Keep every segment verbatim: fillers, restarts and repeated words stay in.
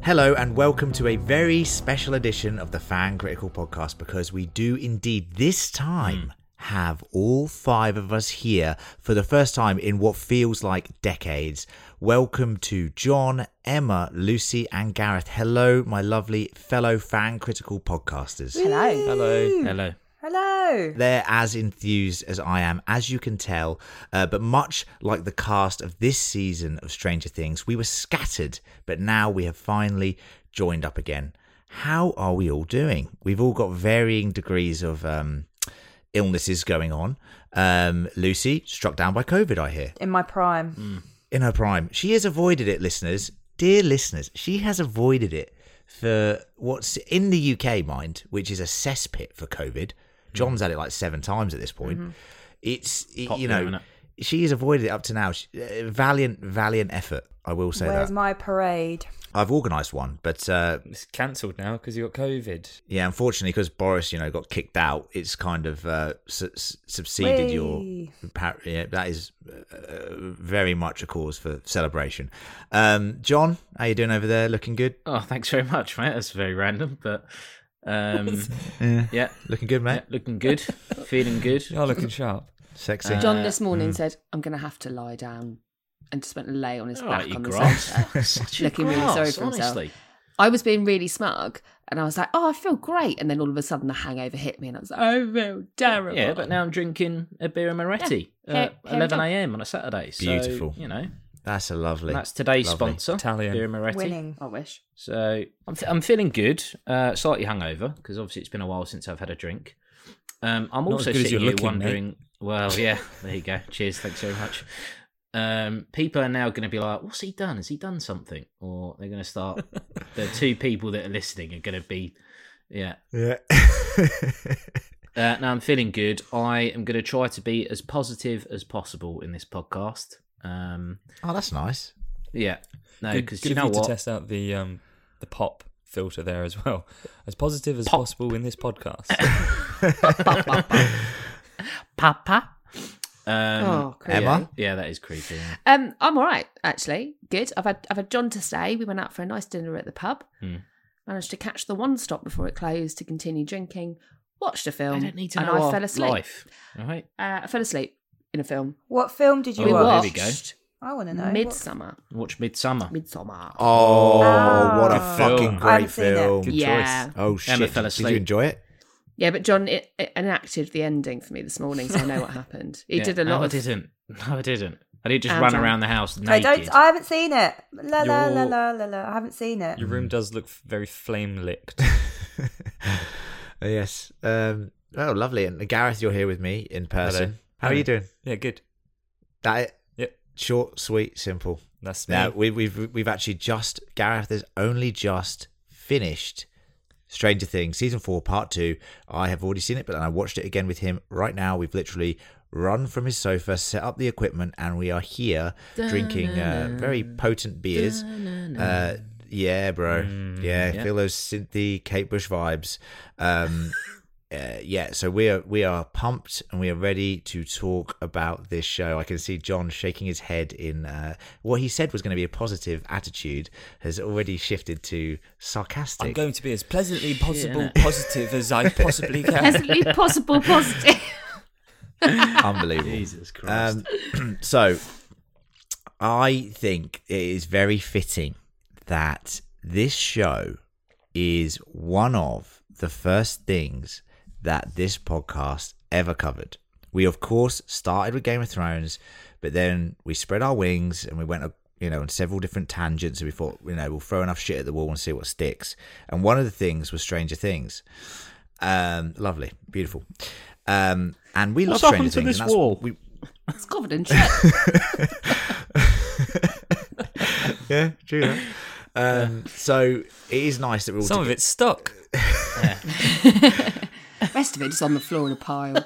Hello and welcome to a very special edition of the Fan Critical Podcast, because we do indeed this time have all five of us here for the first time in what feels like decades. Welcome to John, Emma, Lucy and Gareth. Hello, my lovely fellow Fan Critical podcasters. Hello. Hello. Hello. Hello. They're as enthused as I am, as you can tell, uh, but much like the cast of this season of Stranger Things, we were scattered, but now we have finally joined up again. How are we all doing? We've all got varying degrees of um, illnesses going on. Um, Lucy, struck down by COVID, I hear. In my prime. Mm. In her prime. She has avoided it, listeners. Dear listeners, she has avoided it for what's in the U K, mind, which is a cesspit for COVID. John's had it like seven times at this point. Mm-hmm. It's, it, you know, it? She's avoided it up to now. She, uh, valiant, valiant effort, I will say. Where's that. my parade? I've organised one, but... Uh, it's cancelled now because you got COVID. Yeah, unfortunately, because Boris, you know, got kicked out, it's kind of uh, su- subsided Whee! your... Yeah, that is uh, very much a cause for celebration. Um, John, how you doing over there? Looking good? Oh, thanks very much, mate. That's very random, but... Um, yeah. yeah, looking good, mate. Yeah, looking good, feeling good. You're looking sharp, sexy. Uh, John this morning mm. said, "I'm going to have to lie down," and just went and lay on his oh, back on grass. the sofa, looking grass, really sorry for honestly. himself. I was being really smug, and I was like, "Oh, I feel great," and then all of a sudden the hangover hit me, and I was like, "I feel terrible." Yeah, but now I'm drinking a beer and Moretti yeah. at eleven a.m. on a Saturday. So, beautiful, you know. That's a lovely. That's today's lovely. sponsor, Italian. Beer and Moretti. Winning. I wish. So I'm f- I'm feeling good, uh, slightly hungover because obviously it's been a while since I've had a drink. Um, I'm Not also as good as sitting you're here looking, wondering. mate. Well, yeah, there you go. Cheers, thanks very much. Um, people are now going to be like, "What's he done? Has he done something?" Or they're going to start. The two people that are listening are going to be, yeah, yeah. uh, now I'm feeling good. I am going to try to be as positive as possible in this podcast. Um, oh, that's nice. Yeah, no, good, because good you of know you what? to test out the um the pop filter there as well, as positive as Pop. possible in this podcast. Papa. Um, oh, creepy. Emma? Yeah, that is creepy. Yeah. Um, I'm all right actually. Good. I've had I've had John to stay. We went out for a nice dinner at the pub. Hmm. Managed to catch the one stop before it closed to continue drinking. Watched a film. I don't need to and know I our fell asleep. life. All right. Uh, I fell asleep in a film. What film did you Oh, we well, there watch? we go. watched I want to know. Midsummer. Watch Midsummer. Midsummer. Oh, Ah. what a Film. fucking I haven't great seen it. film. Good Yeah. choice. Oh, shit. Emma fell Did asleep. you enjoy it? Yeah, but John it, it enacted the ending for me this morning, so I know what happened. He Yeah. did a No, lot I of... didn't. No, I didn't. I didn't just And, run um, around the house I naked. don't. I haven't seen it. La la la Your- la la la. I haven't seen it. Your room does look very flame licked. Yes. Um, oh, lovely. And Gareth, you're here with me in person. Hello. How are Hello. you doing? Yeah, good. That it? Yep. Short, sweet, simple. That's me. Now we, we've we've actually just Gareth has only just finished Stranger Things season four part two. I have already seen it, but I watched it again with him right now. We've literally run from his sofa, set up the equipment, and we are here drinking uh, very potent beers. Uh, yeah, bro. Mm, yeah, yeah. feel those synthy Kate Bush vibes. Um, Uh, yeah, so we are we are pumped and we are ready to talk about this show. I can see John shaking his head in uh, what he said was going to be a positive attitude has already shifted to sarcastic. I'm going to be as pleasantly possible innit? positive as I possibly can. Pleasantly possible positive. Unbelievable. Jesus Christ. Um, so I think it is very fitting that this show is one of the first things that this podcast ever covered. We, of course, started with Game of Thrones, but then we spread our wings and we went, you know, on several different tangents. And we thought, you know, we'll throw enough shit at the wall and see what sticks. And one of the things was Stranger Things. Um, lovely, beautiful. Um, and we love What's Stranger happened to Things. this and that's wall? We, It's covered in shit. yeah, true. That. Um, so it is nice that we're all Some of together. it's stuck. Rest of it is on the floor in a pile.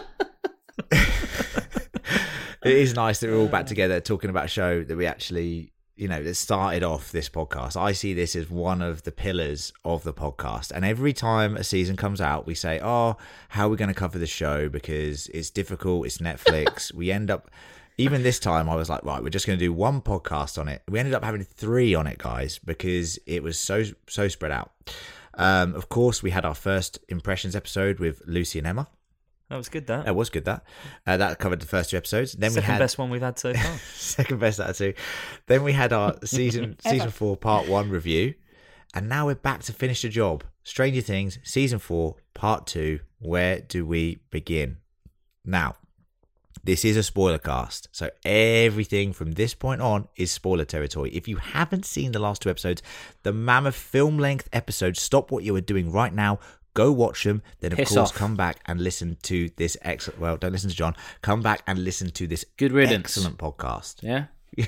It is nice that we're all back together talking about a show that we actually, you know, that started off this podcast. I see this as one of the pillars of the podcast. And every time a season comes out, we say, oh, how are we going to cover the show? Because it's difficult. It's Netflix. We end up even this time, I was like, right, we're just going to do one podcast on it. We ended up having three on it, guys, because it was so so spread out. Um, of course, we had our first impressions episode with Lucy and Emma. That was good, that. That was good. That uh, that covered the first two episodes. Then Second we had best one we've had so far. second best out of two. Then we had our season season four part one review, and now we're back to finish the job. Stranger Things season four part two. Where do we begin? Now, this is a spoiler cast, so everything from this point on is spoiler territory. If you haven't seen the last two episodes, the mammoth film length episodes, stop what you are doing right now. Go watch them. Then, of Piss course, off. come back and listen to this excellent. Well, don't listen to John. Come back and listen to this Good riddance. excellent podcast. Yeah.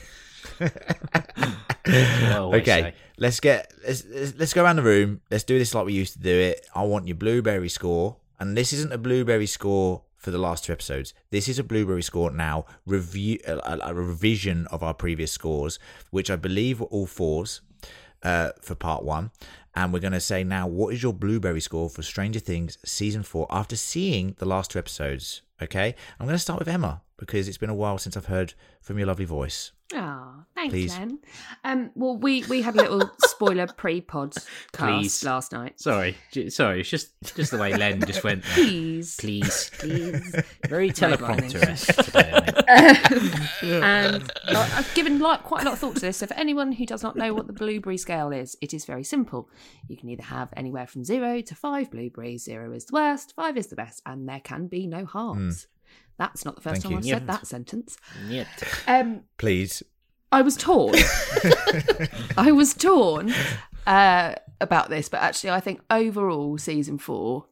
Well, I Okay, say. let's get let's, let's let's go around the room. Let's do this like we used to do it. I want your blueberry score, and this isn't a blueberry score for the last two episodes. This is a blueberry score now. Review a, a, a revision of our previous scores, which I believe were all fours uh, for part one. And we're going to say now, what is your blueberry score for Stranger Things season four after seeing the last two episodes? Okay, I'm going to start with Emma because it's been a while since I've heard from your lovely voice. Oh, thanks, Please. Len. Um, well, we, we had a little spoiler pre-pod Please. cast last night. Sorry, J- sorry. It's just just the way Len just went there. Please. Please, Please. very Right, right, teleprompter today. I think. And uh, I've given like quite a lot of thought to this. So for anyone who does not know what the blueberry scale is, it is very simple. You can either have anywhere from zero to five blueberries. Zero is the worst, five is the best, and there can be no harms. That's not the first Thank time you. I've Yep. said that sentence. Yep. Um, Please. I was torn. I was torn uh, about this, but actually, I think overall, season four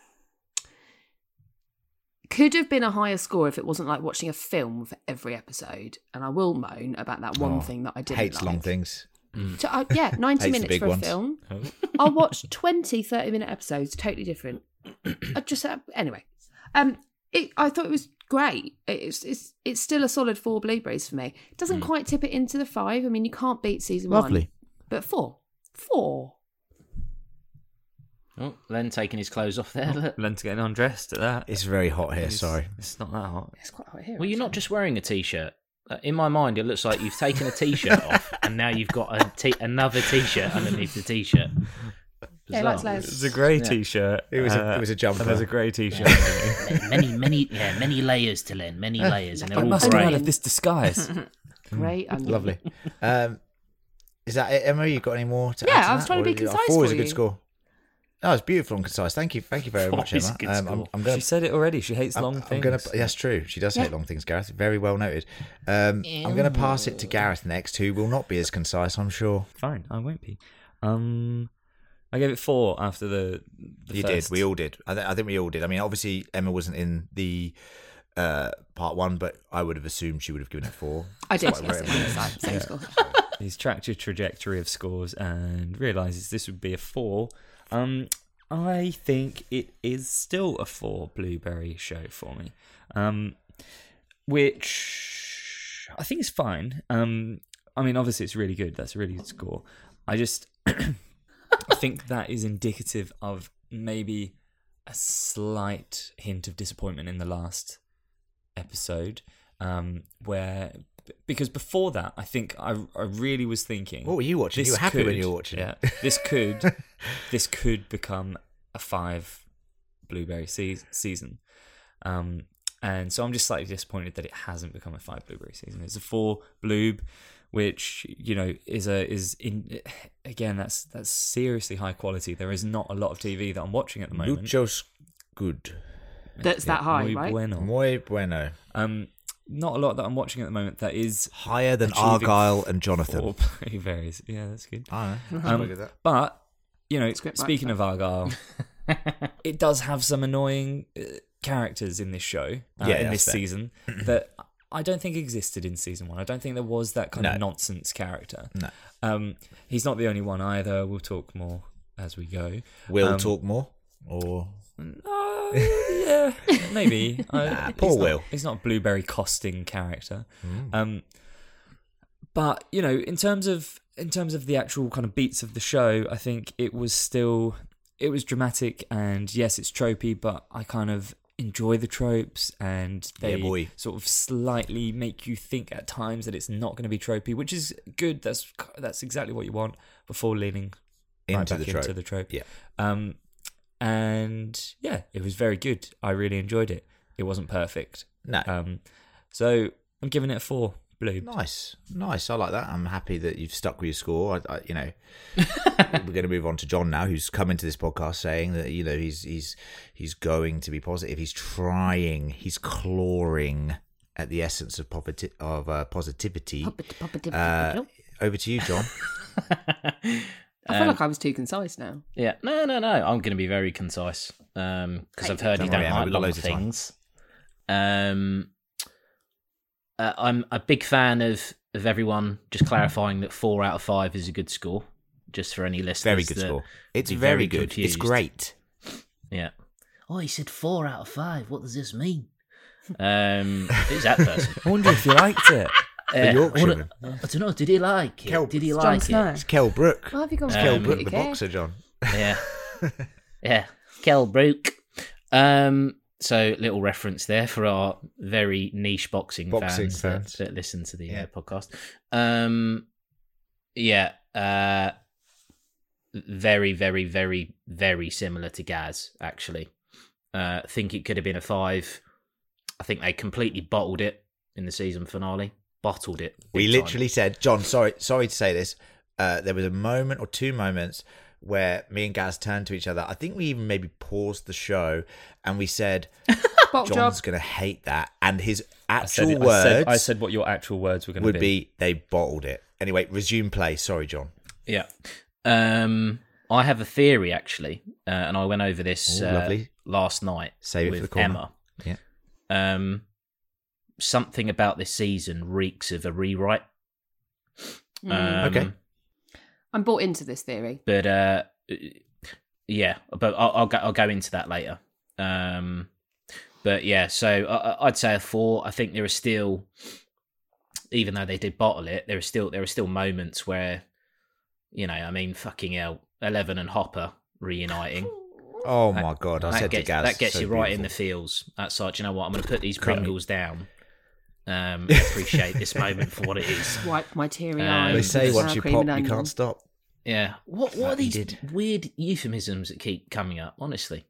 could have been a higher score if it wasn't like watching a film for every episode. And I will moan about that one Oh, thing that I didn't Hates like. long things. So, I, yeah, ninety Hates the minutes big for a ones. film. Oh. I'll watch twenty thirty minute episodes, totally different. I just uh, anyway. Um, it, I thought it was great. It's it's it's still a solid four blueberries for me. It doesn't quite tip it into the five. I mean, you can't beat season Lovely. one, but four, four. Oh, Len taking his clothes off there. Look. Len's getting undressed at that. It's very hot here. It's- Sorry. It's not that hot. It's quite hot here. Well, you're not actually. just wearing a t-shirt. Uh, In my mind, it looks like you've taken a t-shirt off, and now you've got a t- another t-shirt underneath the t-shirt. Yeah, he likes Bizarre. layers. It's a grey Yeah. t-shirt. It was a- uh, it was a jumper. And there's a grey t-shirt. underneath. many, many, yeah, many layers to Len. Many layers, and they're I all must come out grey. of this disguise. Great. onion. Lovely. Um, is that it, Emma? You got any more to Yeah, add to I was that? trying to Or be did you- concise Four is for a good you. score. Oh, it's beautiful and concise. Thank you. Thank you very Four much, is Emma. a good Um, I'm, score. I'm going She to. said it already. She hates long I'm, things. gonna. That's true. She does hate long things, Gareth. Very well noted. Um, I'm going to pass it to Gareth next, who will not be as concise, I'm sure. Fine, I won't be. Um, I gave it four after the. the You first. did. We all did. I, th- I think we all did. I mean, obviously Emma wasn't in the uh, part one, but I would have assumed she would have given it four. I did. Quite Yes, right. it was like same score. He's tracked your trajectory of scores and realizes this would be a four. Um, I think it is still a four blueberry show for me, um, which I think is fine. Um, I mean, obviously it's really good. That's a really good score. I just I think that is indicative of maybe a slight hint of disappointment in the last episode, um, where because before that, I think I I really was thinking. What were you watching? This You were happy when could- you were watching Yeah, it. this could this could become a five blueberry se- season, um, and so I'm just slightly disappointed that it hasn't become a five blueberry season. It's a four bloob, which you know is a is in again that's that's seriously high quality. There is not a lot of T V that I'm watching at the moment. Muchos good. That's that high, Muy right? bueno. Muy bueno. Um, not a lot that I'm watching at the moment that is Higher than achieving Argyle and Jonathan. four blueberries. Yeah, that's good. I know. Um, Look at that. But you know, Script speaking of Argyle, it does have some annoying uh, characters in this show, uh, Yeah, in that's this fair. season that I don't think existed in season one. I don't think there was that kind No. of nonsense character. No. Um, he's not the only one either. We'll talk more as we go. We'll Um, talk more. Or Uh, yeah, maybe. Uh, Nah, he's poor not- Will. He's not a blueberry costing character. Mm. Um, but you know, in terms of in terms of the actual kind of beats of the show, I think it was still it was dramatic and yes, it's tropey, but I kind of enjoy the tropes, and they Yeah, boy. sort of slightly make you think at times that it's not going to be tropey, which is good. That's that's exactly what you want before leaning right Into back the trope. into the trope. Yeah. Um, and yeah, it was very good. I really enjoyed it. It wasn't perfect. No. Um, so I'm giving it a four. Blue. Nice, nice. I like that. I'm happy that you've stuck with your score. I, I, you know, we're going to move on to John now, who's come into this podcast saying that you know he's he's he's going to be positive. He's trying. He's clawing at the essence of popiti- of uh, positivity. Poppity, poppity, Uh, poppity. over to you, John. I feel like I was too concise now. Yeah, no, no, no. I'm going to be very concise because Thank I've you. heard Don't you worry, don't Emma, like we've got long loads of time. things. Um, uh, I'm a big fan of of everyone just clarifying that four out of five is a good score. Just for any listeners, Very good that score. It's be very, very good. confused. It's great. Yeah. Oh, he said four out of five. What does this mean? Um, who's that person? I wonder if you liked it. Uh, Yorkshireman. I don't know. Did he like it? Kel- Did he Jon like Snow. it? It's Kel Brook. Why have you gone Um, for Kel that? Brook, the Okay. boxer, John. Yeah, yeah. Kel Brook. Um, so little reference there for our very niche boxing, Boxing fans, fans. That, that listen to the Yeah. uh, podcast. Um, yeah. Uh, very, very, very, very similar to Gaz. Actually, uh, I think it could have been a five. I think they completely bottled it in the season finale. Bottled it. We big time. literally said, John, sorry, sorry to say this. Uh, there was a moment or two moments where me and Gaz turned to each other. I think we even maybe paused the show and we said, Bottle John's job. going to hate that. And his I said, actual it, words I, said, I said what your actual words were going to would be, they bottled it. Anyway, resume play. Sorry, John. Yeah. Um, I have a theory actually, uh, and I went over this Ooh, uh, lovely. last night Save it with for the corner. Emma. Yeah. Um, something about this season reeks of a rewrite. Mm. Um, Okay. I'm bought into this theory. But uh, yeah, but I'll, I'll go. I'll go into that later. Um, but yeah, so I, I'd say a four. I think there are still, even though they did bottle it, there are still there are still moments where, you know, I mean, fucking hell, Eleven and Hopper reuniting. Oh, my God. I that said gets, to Gaz. that gets so you right in the beautiful. feels. That's like, do you know what? I'm going to put these Great. Pringles down. Um, and appreciate this moment for what it is. Wipe my teary Um, eyes. They with say sour once you cream pop, and you onion. can't stop. Yeah. What what are He these did. weird euphemisms that keep coming up? Honestly.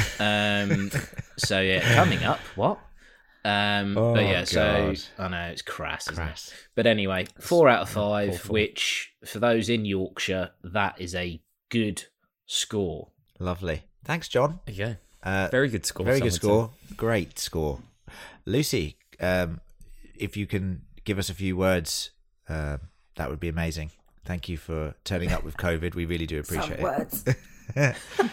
Um. so yeah, coming up. What? Um. Oh, but yeah. So God. I know it's crass, isn't Crass. it? But anyway, four out of five. Awful. Which for those in Yorkshire, that is a good score. Lovely. Thanks, John. There you go. Uh, Very good score. Very some good would score. Great score. Lucy, um, if you can give us a few words, uh, that would be amazing. Thank you for turning up with COVID. We really do appreciate Some it. words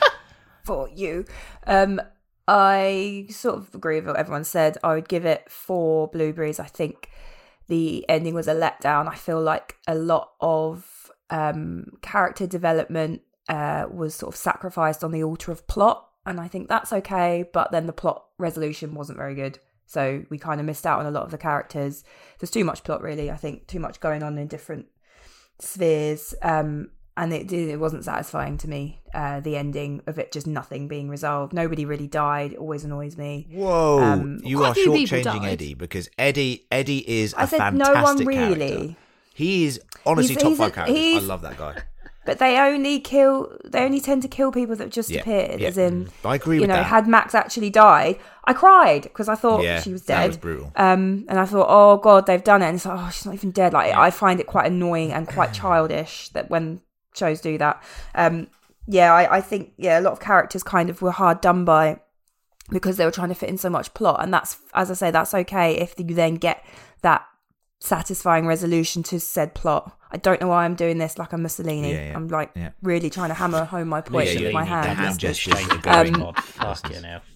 for you. Um, I sort of agree with what everyone said. I would give it four blueberries. I think the ending was a letdown. I feel like a lot of um, character development uh, was sort of sacrificed on the altar of plot. And I think that's okay. But then the plot resolution wasn't very good. So we kind of missed out on a lot of the characters. There's too much plot, really. I think too much going on in different spheres. Um, and it did, it wasn't satisfying to me, uh, the ending of it, just nothing being resolved. Nobody really died. It always annoys me. Whoa, Um, you quite are a few people shortchanging died. Eddie because Eddie Eddie is a I said fantastic no one character. really. He is honestly He's- top he's a- five characters. I he's- love that guy. But they only kill, they only tend to kill people that have just Yeah, appeared. yeah. As in, I agree you with know, that. had Max actually died, I cried because I thought yeah, she was that dead. was brutal. Um, and I thought, oh God, they've done it. And it's like, oh, she's not even dead. Like, I find it quite annoying and quite childish that when shows do that. Um, yeah, I, I think, yeah, a lot of characters kind of were hard done by because they were trying to fit in so much plot. And that's, as I say, that's okay if you then get that satisfying resolution to said plot. I don't know why I'm doing this like I'm Mussolini. Yeah, yeah, I'm like yeah. really trying to hammer home my point Yeah, with my yeah, hand. the hand That's gestures shame are of going Um, God. Fuck you now.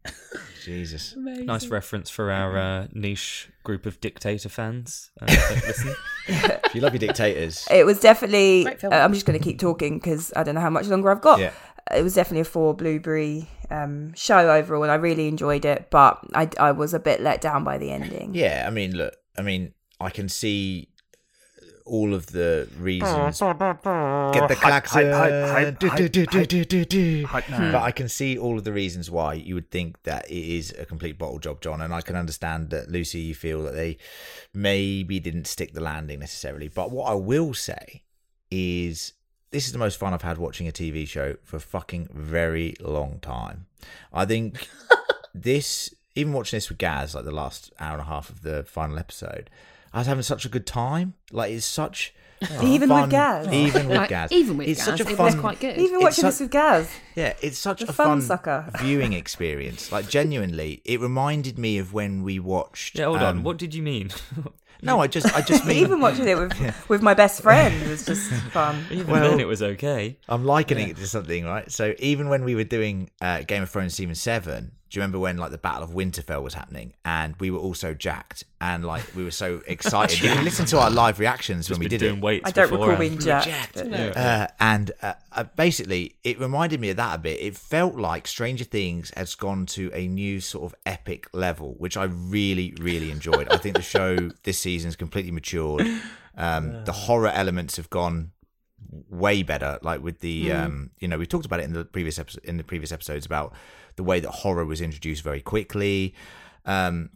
Jesus. Nice reference for our uh, niche group of dictator fans. Uh, that listen. If you love your dictators, It was definitely. Great film. Uh, I'm just going to keep talking because I don't know how much longer I've got. yeah. It was definitely a four blueberry um, show overall, and I really enjoyed it. But I, I was a bit let down by the ending. Yeah, I mean, look, I mean, I can see all of the reasons. Get the klaxon. Do, do, do, do, do, do, do. But I can see all of the reasons why you would think that it is a complete bottle job, John. And I can understand that, Lucy, you feel that they maybe didn't stick the landing necessarily. But what I will say is this is the most fun I've had watching a T V show for a fucking very long time. I think this, even watching this with Gaz, like the last hour and a half of the final episode, I was having such a good time. Like, it's such Even fun, with Gaz. even with Like, Gaz, even with it's Gaz, such a it fun, was quite good. Even It's watching so- this with Gaz. yeah, it's such The a fun fun sucker. viewing experience. Like, genuinely, it reminded me of when we watched. Yeah, hold um, on. What did you mean? No, I just, I just mean. Even watching it with with my best friend was just fun. Even Well- then, it was okay. I'm likening it to something, right? So even when we were doing uh, Game of Thrones season seven, do you remember when like the Battle of Winterfell was happening, and we were all so jacked and like we were so excited? You can listen to our live reactions when we Been did doing it. weights I don't recall beforehand. being jacked. but- Uh, and uh, uh, basically, it reminded me of that a bit. It felt like Stranger Things has gone to a new sort of epic level, which I really, really enjoyed. I think the show this season has completely matured. Um, the horror elements have gone way better. Like with the, um, you know, we talked about it in the previous episode, in the previous episodes about the way that horror was introduced very quickly. Um,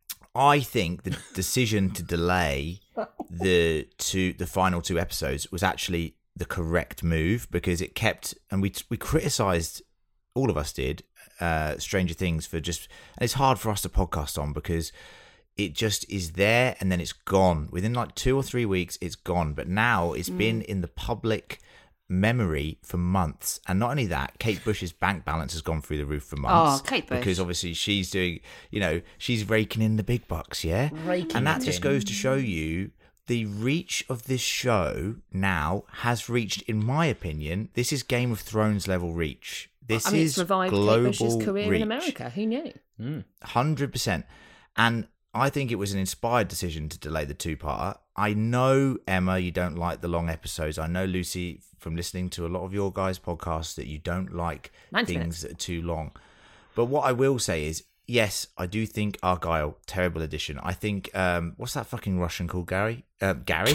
I think the decision to delay the two, the final two episodes was actually the correct move, because it kept, and we we criticised, all of us did, uh, Stranger Things for just, and it's hard for us to podcast on because it just is there and then it's gone. Within like two or three weeks, it's gone. But now it's been in the public memory for months. And not only that, Kate Bush's bank balance has gone through the roof for months. Oh, Kate Bush. Because obviously she's doing, you know, she's raking in the big bucks, yeah? Raking And that it just in. goes to show you the reach of this show now has reached, in my opinion, this is Game of Thrones level reach. This I mean, is it's revived Kate global Bush's career reach. in America. Who knew? one hundred percent. And I think it was an inspired decision to delay the two-parter. I know, Emma, you don't like the long episodes. I know, Lucy, from listening to a lot of your guys' podcasts, that you don't like ninety things minutes. that are too long. But what I will say is, yes, I do think Argyle, terrible addition. I think, um, what's that fucking Russian called, Gary? Um, Gary?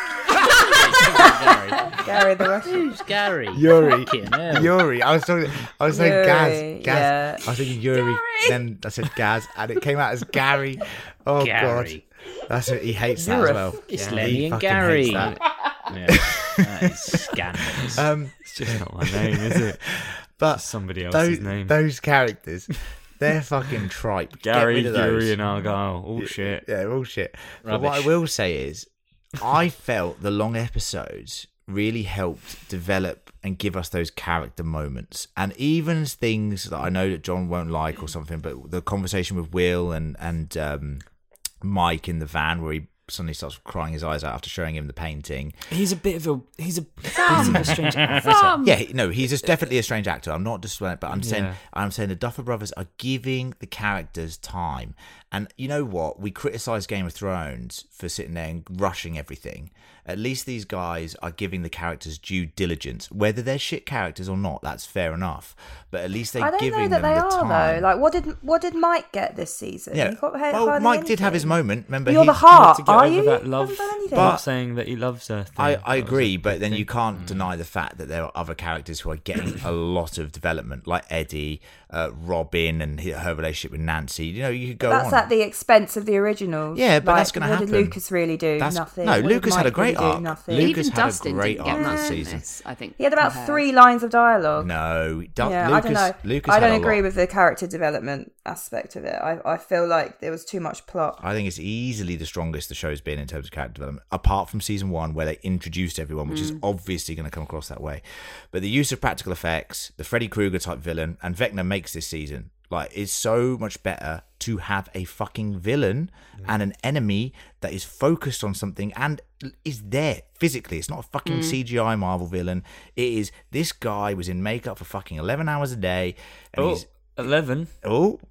Gary the Russian. Who's Gary? Yuri. Fucking hell. Yuri. I was talking. I was saying Yuri, Gaz. Gaz. yeah. I was thinking Yuri. Then I said Gaz, and it came out as Gary. Oh Gary. god, that's it. He hates that as Yuri. well. It's He Lenny and fucking Gary. hates that. Yeah, that is scandalous. Um, It's just not my name, is it? but Just somebody else's those name. those characters, they're fucking tripe. Get Gary, rid of those. Yuri, and Argyle. All shit. Yeah, all shit. But what I Rubbish. will say is, I felt the long episodes really helped develop and give us those character moments. And even things that I know that John won't like or something, but the conversation with Will and, and um, Mike in the van where he suddenly starts crying his eyes out after showing him the painting. He's a bit of a. He's a. Bit of a strange actor. Some. Yeah, he- no, he's just definitely a strange actor. I'm not just, but I'm saying, Yeah. I'm saying the Duffer Brothers are giving the characters time. And you know what? We criticize Game of Thrones for sitting there and rushing everything. At least these guys are giving the characters due diligence, whether they're shit characters or not. That's fair enough. But at least they're I don't giving know that them they the are time. though. Like, what did what did Mike get this season? yeah. He got ha- Well, hardly Mike did have his anything. moment. Remember, You're he, the heart, To get are over you? that You love, haven't done anything. But- not saying that he loves her. Thing. I, I That was agree, a but big then thing. you can't deny the fact that there are other characters who are getting a lot of development, like Eddie, uh, Robin, and her her relationship with Nancy. You know, you could go That's on. at the expense of the originals. Yeah, but Like, that's gonna what happen. did Lucas really do? That's- Nothing. no, What did Lucas had a Mike great really do? arc. Nothing. Lucas Even had a Dustin great didn't get arc much this in season. this, I think. He had about compared. three lines of dialogue. No, Du- Yeah, Lucas, I don't know. Lucas I had don't a agree lot. with the character development aspect of it. I, I feel like there was too much plot. I think it's easily the strongest the show's been in terms of character development, apart from season one where they introduced everyone, which Mm. is obviously going to come across that way. But the use of practical effects, the Freddy Krueger type villain, and Vecna makes this season like it's so much better to have a fucking villain and an enemy that is focused on something and is there physically. It's not a fucking C G I Marvel villain. It is this guy was in makeup for fucking eleven hours a day, and Oh, he's eleven. oh.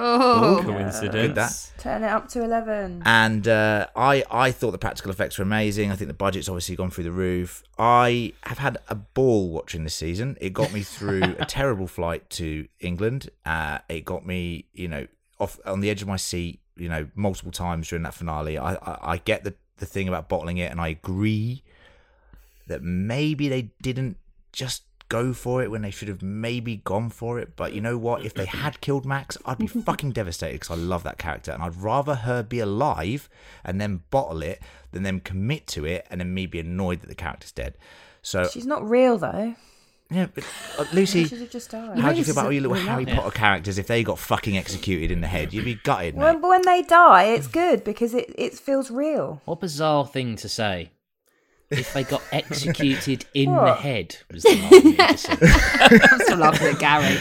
Oh, Coincidence. Good that. Turn it up to eleven. And uh, I, I thought the practical effects were amazing. I think the budget's obviously gone through the roof. I have had a ball watching this season. It got me through a terrible flight to England. Uh, it got me, you know, off on the edge of my seat, you know, multiple times during that finale. I, I, I get the, the thing about bottling it, and I agree that maybe they didn't just go for it when they should have maybe gone for it. But you know what? If they had killed Max, I'd be fucking devastated because I love that character, and I'd rather her be alive and then bottle it than them commit to it and then me be annoyed that the character's dead. So She's not real though. yeah, but uh, Lucy, She should have just died. how do you this feel about is all your little really Harry nice. Potter characters if they got fucking executed in the head? You'd be gutted, mate. When, when they die, it's good because it, it feels real. What a bizarre thing to say. If they got executed in the What? head, was the line you just said. I'm still laughing at Gary.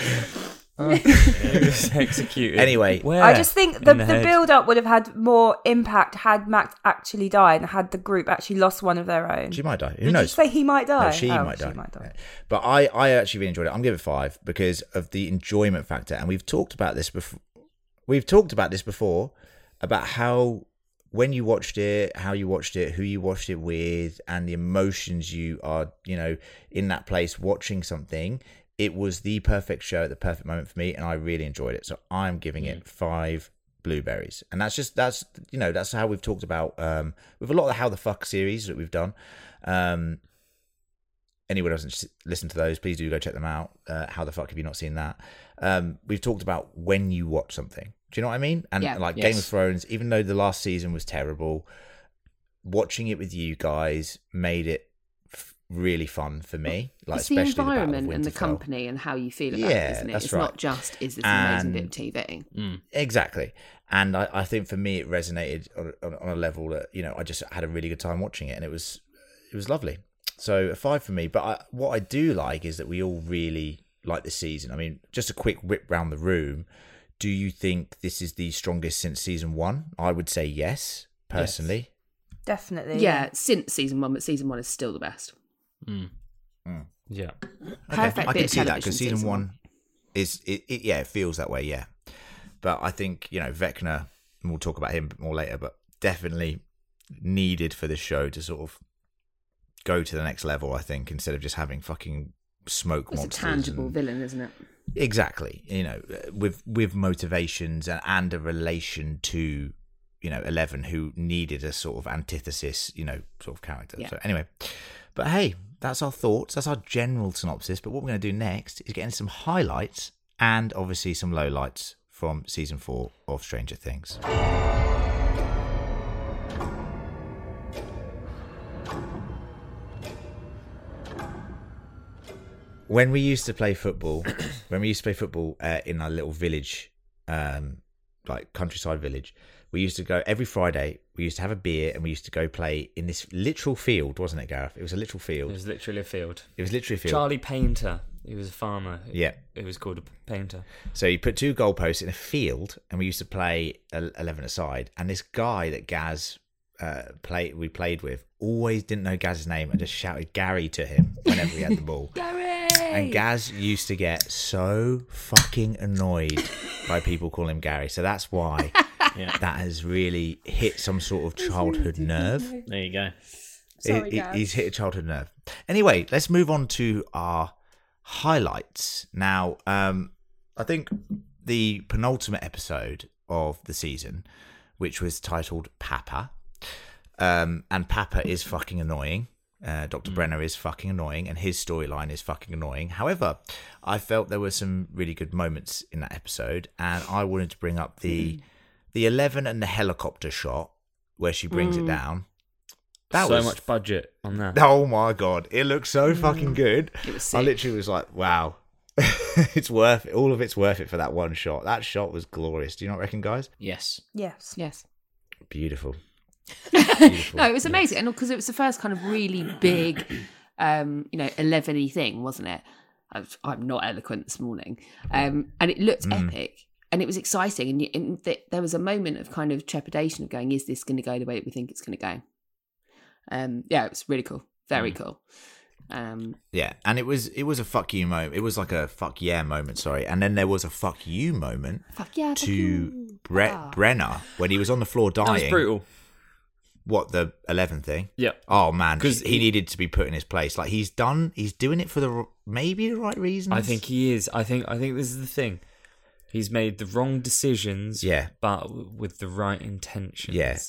He was executed. Anyway, Where? I just think the, In the, the head. build-up would have had more impact had Max actually died and had the group actually lost one of their own. she might die. Who Did knows? you say he might die? No, she Oh, might die. She might die. But I, I actually really enjoyed it. I'm giving it five because of the enjoyment factor, and we've talked about this before. We've talked about this before about how when you watched it, how you watched it, who you watched it with, and the emotions you are, you know, in that place watching something. It was the perfect show at the perfect moment for me, and I really enjoyed it. So I'm giving it five blueberries, and that's just that's you know that's how we've talked about um, with a lot of the How the Fuck series that we've done. Um, anyone who doesn't listen to those, please do go check them out. Uh, How the fuck have you not seen that? Um, we've talked about when you watch something. Do you know what I mean? And Yeah. like Yes. Game of Thrones, even though the last season was terrible, watching it with you guys made it f- really fun for me. Like It's the especially the, Battle of environment and the Winterfell. company and how you feel about Yeah, it, isn't it? that's It's right. not just, is this an amazing And- bit of T V? Mm. Exactly. And I, I think for me it resonated on, on, on a level that, you know, I just had a really good time watching it, and it was it was lovely. So a five for me. But I, what I do like is that we all really like this season. I mean, just a quick whip round the room. Do you think this is the strongest since season one? I would say yes, personally. Definitely. Yeah, since season one, but season one is still the best. Mm. Yeah. Perfect I bit can of see that television, because season season one one. is it, it. Yeah, it feels that way. Yeah, but I think you know Vecna. And we'll talk about him more later, but definitely needed for this show to sort of go to the next level. I think instead of just having fucking smoke It's a monsters. tangible and- villain, isn't it? Exactly. You know, with with motivations and, and a relation to you know Eleven, who needed a sort of antithesis. You know, sort of character. Yeah. So anyway, but hey, that's our thoughts. That's our general synopsis. But what we're going to do next is get into some highlights and obviously some lowlights from season four of Stranger Things. When we used to play football, when we used to play football uh, in our little village, um, like countryside village, we used to go every Friday. We used to have a beer and we used to go play in this literal field, wasn't it, Gareth? It was a literal It field. was literally a field. It was literally a field. Charlie Painter. He was a farmer. Yeah. It was called a painter. So you put two goalposts in a field, and we used to play eleven aside. And this guy that Gaz uh, play we played with always didn't know Gaz's name and just shouted Gary to him whenever he had the ball. Gary! And Gaz used to get so fucking annoyed by people calling him Gary. So that's why Yeah. that has really hit some sort of childhood nerve. There you go. Sorry, It- it- Gaz. he's hit a childhood nerve. Anyway, let's move on to our highlights. Now, um, I think the penultimate episode of the season, which was titled Papa, um, and Papa is fucking annoying. Uh, Doctor Brenner is fucking annoying, and his storyline is fucking annoying. However, I felt there were some really good moments in that episode, and I wanted to bring up the the Eleven and the helicopter shot where she brings it down. That so was much budget on that. Oh my god, it looks so fucking good. It was I sick. literally was like, wow. It's worth it. All of it's worth it for that one shot. That shot was glorious. Do you not reckon, guys? Yes. Yes. Yes. Beautiful. No, it was amazing, and because it was the first kind of really big, um, you know, eleven-y thing, wasn't it? I've, I'm not eloquent this morning, um, and it looked epic, and it was exciting, and, you, and th- there was a moment of kind of trepidation of going, "Is this going to go the way that we think it's going to go?" Um, yeah, it was really cool, very cool. Um, Yeah, and it was it was a fuck you moment. It was like a fuck yeah moment, sorry. And then there was a fuck you moment fuck yeah, fuck to you. Brett Ah. Brenner when he was on the floor dying. That was brutal. What, the eleven thing? Yeah. Oh man, 'Cause he, he- needed to be put in his place. Like he's done, he's doing it for the r- maybe the right reasons. I think he is. I think I think this is the thing. He's made the wrong decisions, Yeah. but w- with the right intentions. Yeah.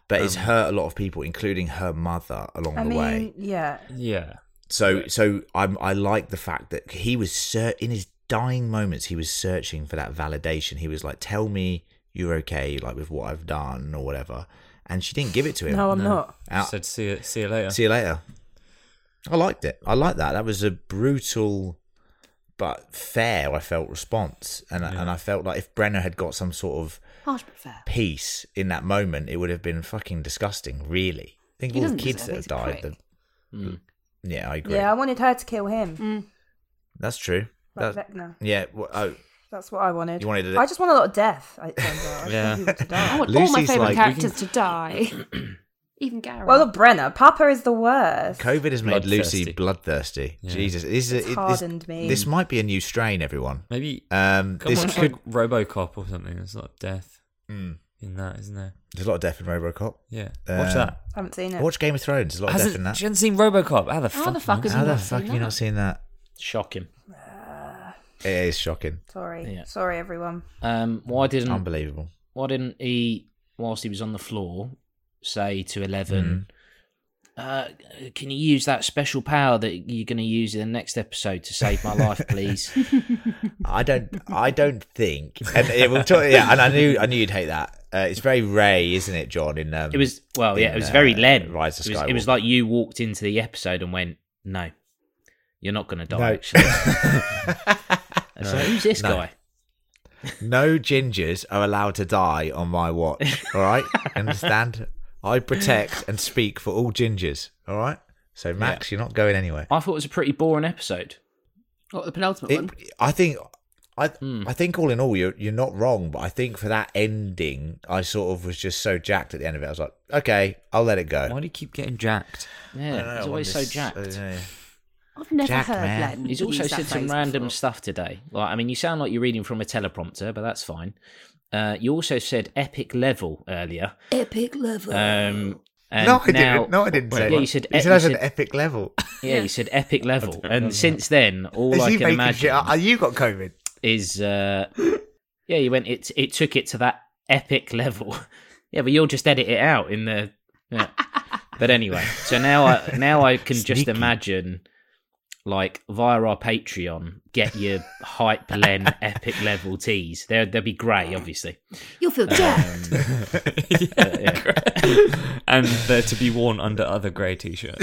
but it's Um, hurt a lot of people, including her mother, along I the mean, way. yeah. Yeah. So, so I'm I like the fact that he was ser- in his dying moments, he was searching for that validation. He was like, "Tell me you're okay, like with what I've done or whatever," and she didn't give it to him. No, I'm No. not. Out- Said see you, see you later. See you later. I liked it. I liked that. That was a brutal but fair, I felt, response. And I, Yeah. and I felt like if Brenner had got some sort of Harsh but fair. peace in that moment, it would have been fucking disgusting, really. Think He of all the doesn't kids deserve that have it, he's a died. prick. that- Mm. Yeah, I agree. Yeah, I wanted her to kill him, Mm. That's true. like That, Vecna. yeah. Well, oh, That's what I wanted. you wanted I it. just want a lot of death. It turns out. I just Yeah. want people to I die. want all my Lucy's favourite like- characters to die. Even Gary. Well, look, Brenner. Papa is the worst. COVID has made Lucy Bloodthirsty. bloodthirsty. Yeah. Jesus, this is It's it- this, hardened me. this might be a new strain, everyone. Maybe Um, come this on, could. like RoboCop or something. There's a lot of death Mm, in that, isn't there? there's a lot of death in RoboCop. Yeah. Uh, Watch that. I haven't seen it. Watch Game of Thrones. There's a lot of Hasn't, death in that. she hasn't seen RoboCop. How the fuck? the fuck man? is How you the not fuck seen have you that? not seen that? Shocking. It is shocking. Sorry. Yeah. Sorry, everyone. Um, why didn't Unbelievable. why didn't he, whilst he was on the floor, say to Eleven, uh, "Can you use that special power that you're going to use in the next episode to save my life, please?" I don't. I don't think. And it will talk, yeah, and I knew. I knew you'd hate that. Uh, it's very Ray, isn't it, John? In um, It was well, yeah, in, it was very uh, Len. Rise of It was, it was Skywalker. like you walked into the episode and went, "No, you're not going to die." No. Actually, It's like, who's this No. guy? No gingers are allowed to die on my watch. All right, understand? I protect and speak for all gingers. All right. So Max, you're not going anywhere. I thought it was a pretty boring episode. What, the penultimate one? It, I think. I Hmm. I think all in all, you're you're not wrong, but I think for that ending, I sort of was just so jacked at the end of it. I was like, okay, I'll let it go. Why do you keep getting jacked? Yeah, I don't know, he's I'm always so just- jacked. I don't know. I've never Jack, heard man. Len He's also use that said some phrase random before. stuff today. Like, I mean, you sound like you're reading from a teleprompter, but that's fine. Uh, you also said epic level earlier. Epic level. Um, and No, I now, didn't. No, I didn't say. Yeah, it. you said, You e- said you I said said- epic level. yeah, you said epic level, don't know and that. since then, all Is I he can making imagine shit up? Are you got COVID? is, uh, yeah, you went. It it took it to that epic level. Yeah, but you'll just edit it out in the. Yeah. But anyway, so now I now I can just Sneaky. imagine, like via our Patreon, get your hype Len epic level teas. They're they'll be grey, obviously. You'll feel jacked. Uh, yeah. And they're to be worn under other grey t-shirts.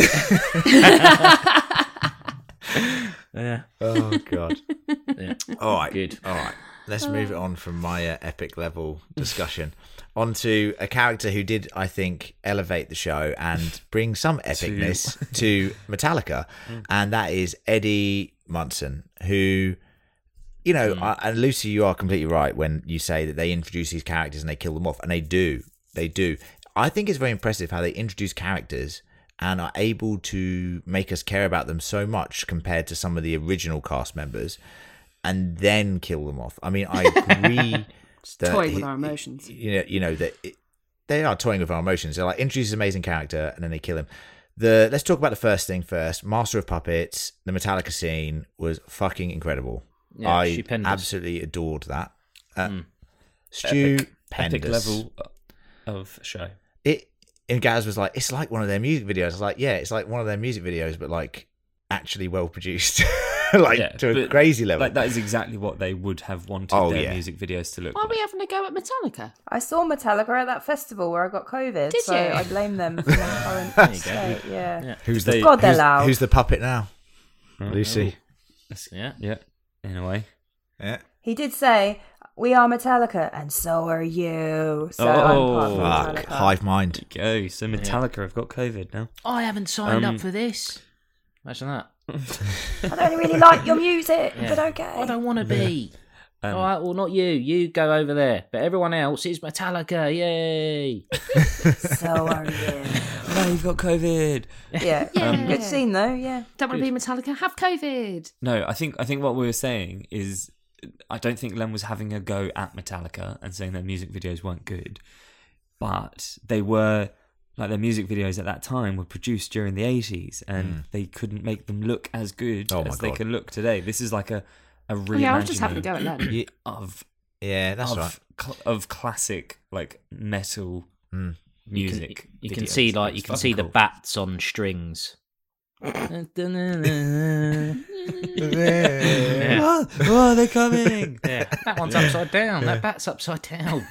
Yeah, Oh god. yeah. All right. Good. All right. Let's move it on from my uh, epic level discussion onto a character who did, I think, elevate the show and bring some epicness to Metallica, and that is Eddie Munson, who, you know, I, and Lucy, you are completely right when you say that they introduce these characters and they kill them off, and they do. They do. I think it's very impressive how they introduce characters and are able to make us care about them so much compared to some of the original cast members, and then kill them off. I mean, I agree that Toying with he- our emotions. You know, you know that it, they are toying with our emotions. They're like introduce an amazing character and then they kill him. The let's talk about the first thing first. Master of Puppets, the Metallica scene was fucking incredible. Yeah, I stupendous. absolutely adored that. Uh, Mm. Stupendous. Epic level of show. It and Gaz was like, it's like one of their music videos. I was like, yeah, it's like one of their music videos, but like actually well produced, like Yeah, to a but, crazy level. Like that is exactly what they would have wanted Oh, their yeah. music videos to look Why are like. we having a go at Metallica? I saw Metallica at that festival where I got COVID, Did so you? I blame them for my current There you go. state. Yeah. Yeah. who's They- the God, they're who's, loud. who's the puppet now? Oh, Lucy. Yeah. Yeah, in a way. Yeah. He did say, "We are Metallica, and so are you." So Oh, I'm part of Fuck. Metallica. Hive mind. Go. So Metallica have got COVID now. I haven't signed Um, up for this. Imagine that. I don't really like your music, Yeah. but okay. I don't want to be. Um, All right, well, not you. You go over there. But everyone else is Metallica. Yay. So are you. No, you've got COVID. Yeah. Yeah. Good scene though. Yeah. Don't want to be Metallica. Have COVID. No, I think I think what we were saying is I don't think Len was having a go at Metallica and saying their music videos weren't good, but they were like their music videos at that time were produced during the eighties and they couldn't make them look as good Oh my as they God. can look today. This is like a a Oh, yeah, I was just reimagining having a go at Len. Yeah, of yeah, that's of, right. cl- of classic like metal Mm. music. You can videos. see like It's you can fucking see the cool. bats on strings. yeah. Oh, oh, they're coming! Yeah, that one's upside down. That bat's upside down.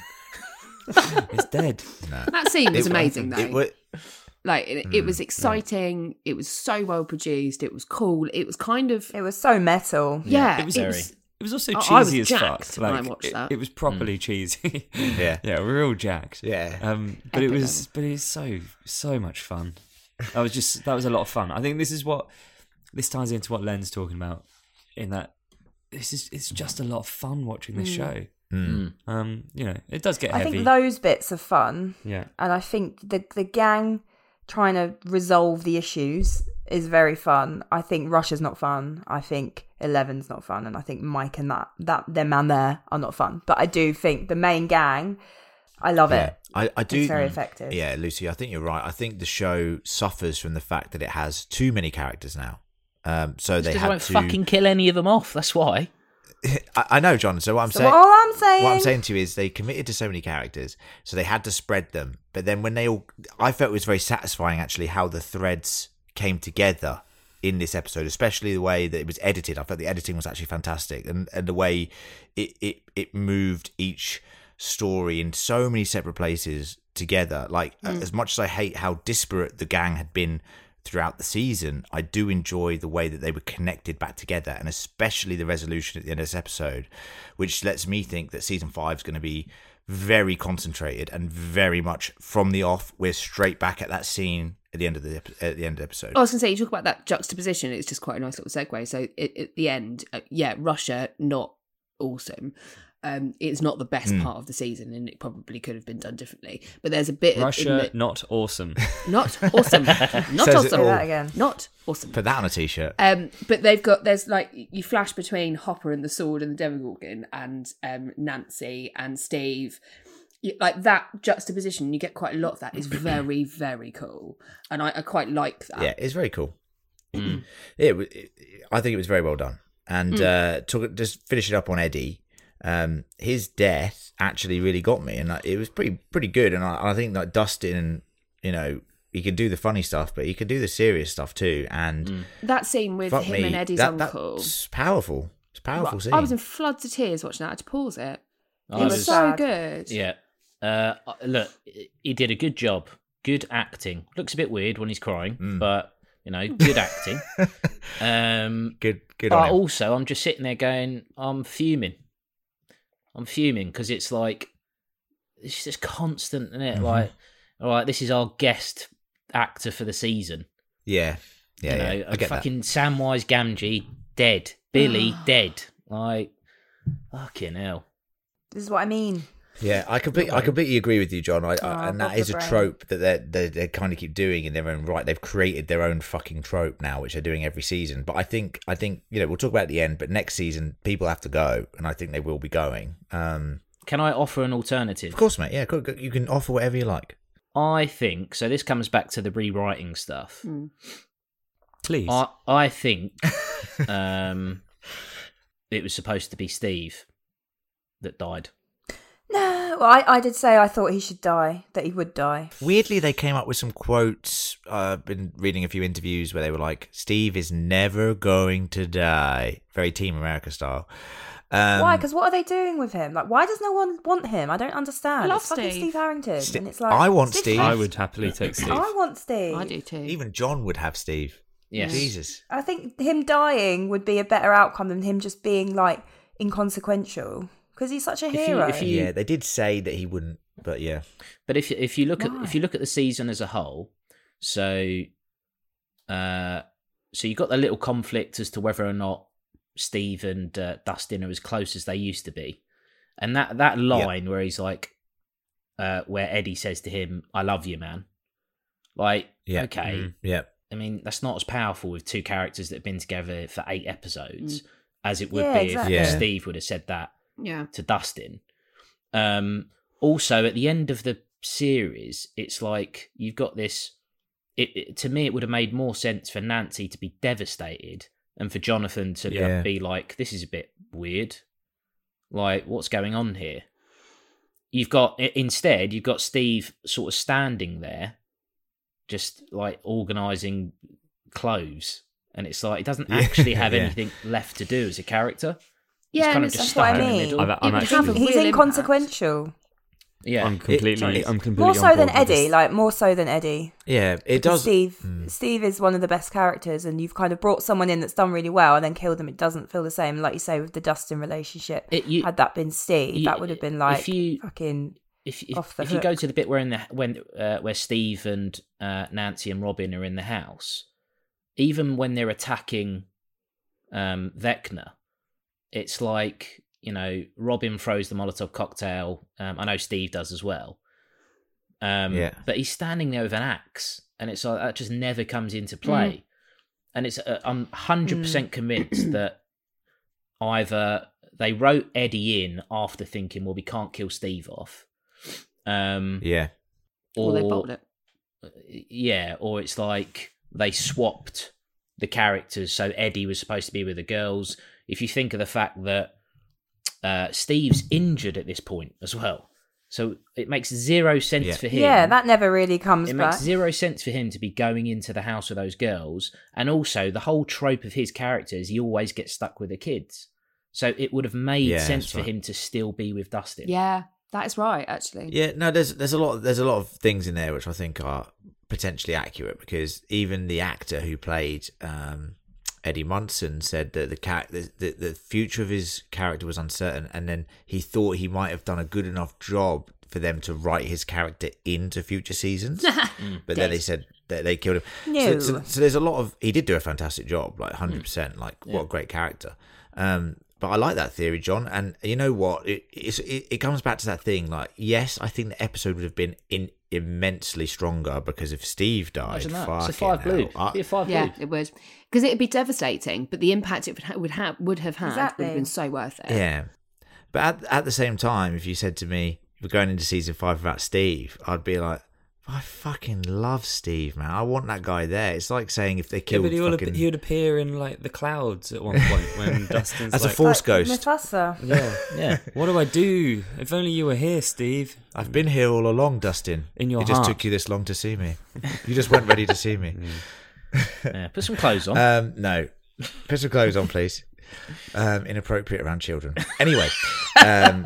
It's dead. That scene was It- amazing, though. It, wa- Like it, Mm, it was exciting. It was so well produced. It was cool. It was kind of It was so metal. yeah. it was very. It was also I- cheesy I was as jacked fuck. when I Like, watched it, that. it was properly cheesy. Yeah. yeah, real jacked. Yeah. Um, but it Epic was, but it's so so much fun. That was just that was a lot of fun. I think this is what this ties into what Len's talking about. In that, this is it's just a lot of fun watching this show. Mm. Um, you know, it does get I heavy. think those bits are fun, yeah, and I think the the gang trying to resolve the issues is very fun. I think Russia's not fun. I think Eleven's not fun, and I think Mike and that that them man there are not fun. But I do think the main gang, I love Yeah. it. I, I do. It's very effective. Yeah, Lucy, I think you're right. I think the show suffers from the fact that it has too many characters now. Um, so they They had won't to. fucking kill any of them off. That's why. I, I know, John. So what I'm So saying. all I'm saying, What I'm saying to you is they committed to so many characters, so they had to spread them. But then when they all, I felt it was very satisfying actually how the threads came together in this episode, especially the way that it was edited. I felt the editing was actually fantastic, and, and the way it, it it moved each story in so many separate places together. Like as much as I hate how disparate the gang had been throughout the season, I do enjoy the way that they were connected back together, and especially the resolution at the end of this episode, which lets me think that season five is going to be very concentrated and very much from the off. We're straight back at that scene at the end of the ep- at the end of the episode. I was going to say, you talk about that juxtaposition. It's just quite a nice little segue. So it, at the end, uh, yeah, Russia, not awesome. Um, it's not the best part of the season, and it probably could have been done differently. But there's a bit in Russia, the, not awesome. not awesome, not Says it awesome, say that again. not awesome. Put that on a t-shirt. Um, but they've got there's like you flash between Hopper and the Sword and the Demogorgon and um, Nancy and Steve. You, like that juxtaposition, you get quite a lot of that. Is very very cool, and I, I quite like that. Yeah, it's very cool. Mm. It, wa- it, I think it was very well done. And uh, talk, just finish it up on Eddie. Um, his death actually really got me, and uh, it was pretty pretty good. And I, I think like Dustin, you know, he could do the funny stuff, but he could do the serious stuff too. And That scene with fuck him me, and Eddie's that, uncle. that's powerful. It's a powerful scene. I was in floods of tears watching that. I had to pause it. I It was, was- so sad. good. Yeah. Uh, look, he did a good job. Good acting. Looks a bit weird when he's crying, but you know, good acting. Um, good, good but on him. also, I'm just sitting there going, I'm fuming. I'm fuming because it's like it's just constant, isn't it? Mhm. Like, all right, this is our guest actor for the season. Yeah, yeah, you know, yeah. I and get that. fucking Samwise Gamgee dead, Billy dead. Like, fucking hell. This is what I mean. Yeah, I completely, I completely agree with you, John. I, Oh, I, and Bob that the is a Brain. trope that they they they kind of keep doing in their own right. They've created their own fucking trope now, which they're doing every season. But I think, I think you know, we'll talk about it at the end. But next season, people have to go, and I think they will be going. Um, Can I offer an alternative? of course, mate. Yeah, go- go- you can offer whatever you like. I think so. This comes back to the rewriting stuff. Mm. Please. I I think um, it was supposed to be Steve that died. No, well, I, I did say I thought he should die, that he would die. Weirdly, they came up with some quotes. Uh, I've been reading a few interviews where they were like, "Steve is never going to die," very Team America style. Um, Why? Because what are they doing with him? Like, why does no one want him? I don't understand. I love it's fucking Steve. Steve Harrington, Sti- and it's like I want Steve. I would happily take Steve. I want Steve. I do too. Even John would have Steve. Yes. Jesus. I think him dying would be a better outcome than him just being like inconsequential because he's such a you- hero. if you- Yeah, they did say that he wouldn't, but yeah. But if if you look at Why? if you look at the season as a whole, so uh, so you got the little conflict as to whether or not Steve and uh, Dustin are as close as they used to be, and that that line where he's like, uh, where Eddie says to him, "I love you, man." Like, Yeah. okay, Mhm. Yeah. I mean that's not as powerful with two characters that have been together for eight episodes Mm. as it would Yeah, be exactly. if Yeah. Steve would have said that Yeah. to Dustin. Um, also, at the end of the series, it's like you've got this. It, it to me, it would have made more sense for Nancy to be devastated and for Jonathan to Yeah. be like, "This is a bit weird. Like, what's going on here?" you've got instead you've got Steve sort of standing there, just like organising clothes, and it's like he doesn't Yeah, actually have yeah. anything left to do as a character. Yeah, He's kind and of it's- just that's what stuck I in the mean. middle. I'm, It I'm would actually have a He's real inconsequential. Yeah, I'm completely It- I'm completely More on so board than with Eddie, this. like more so than Eddie. Yeah, it Because does. Steve, Mm. Steve is one of the best characters, and you've kind of brought someone in that's done really well, and then killed them. It doesn't feel the same, like you say with the Dustin relationship. It- you- Had that been Steve, you- that would have been like if you- fucking. if if, off the if you go hook. to the bit where in the when uh, where Steve and uh, Nancy and Robin are in the house, even when they're attacking um, Vecna, it's like, you know, Robin throws the Molotov cocktail. Um, I know Steve does as well. Um, Yeah. but he's standing there with an axe, and it's like that just never comes into play. Mm. And it's uh, I'm one hundred percent convinced that either they wrote Eddie in after thinking, well, we can't kill Steve off. Um, Yeah, Or or they bottled it. yeah, or it's like they swapped the characters, so Eddie was supposed to be with the girls. If you think of the fact that uh, Steve's injured at this point as well, so it makes zero sense Yeah. for him. Yeah, that never really comes it back. makes zero sense for him to be going into the house with those girls, and also the whole trope of his character is he always gets stuck with the kids. So it would have made Yeah, sense that's for right. him to still be with Dustin. Yeah, that is right, actually. yeah. No, there's there's a lot there's a lot of things in there which I think are potentially accurate, because even the actor who played um, Eddie Munson said that the, cat, the, the the future of his character was uncertain, and then he thought he might have done a good enough job for them to write his character into future seasons. But then they said that they killed him. No. So, so, so there's a lot of he did do a fantastic job, like one hundred percent. Like what a great character. Um, but I like that theory, John. And you know what? It, it's, it it comes back to that thing. Like, yes, I think the episode would have been in immensely stronger because if Steve died, Imagine that. fucking It's a five hell. blue. I- Be a five Yeah, blue. it would, because it would be devastating. But the impact it would ha- would, ha- would have had would Exactly. have been so worth it. Yeah. But at, at the same time, if you said to me, we're going into season five without Steve, I'd be like, I fucking love Steve, man. I want that guy there. It's like saying if they Yeah, killed but he would, fucking... he would appear in like the clouds at one point when Dustin's As a like, force Like ghost. Mufasa. yeah, Yeah. what do I do? If only you were here, Steve. I've been here all along, Dustin. In your It just heart. took you this long to see me. You just weren't ready to see me. Yeah. Put some clothes on. Um, no. Put some clothes on, please. Um, inappropriate around children. Anyway, um,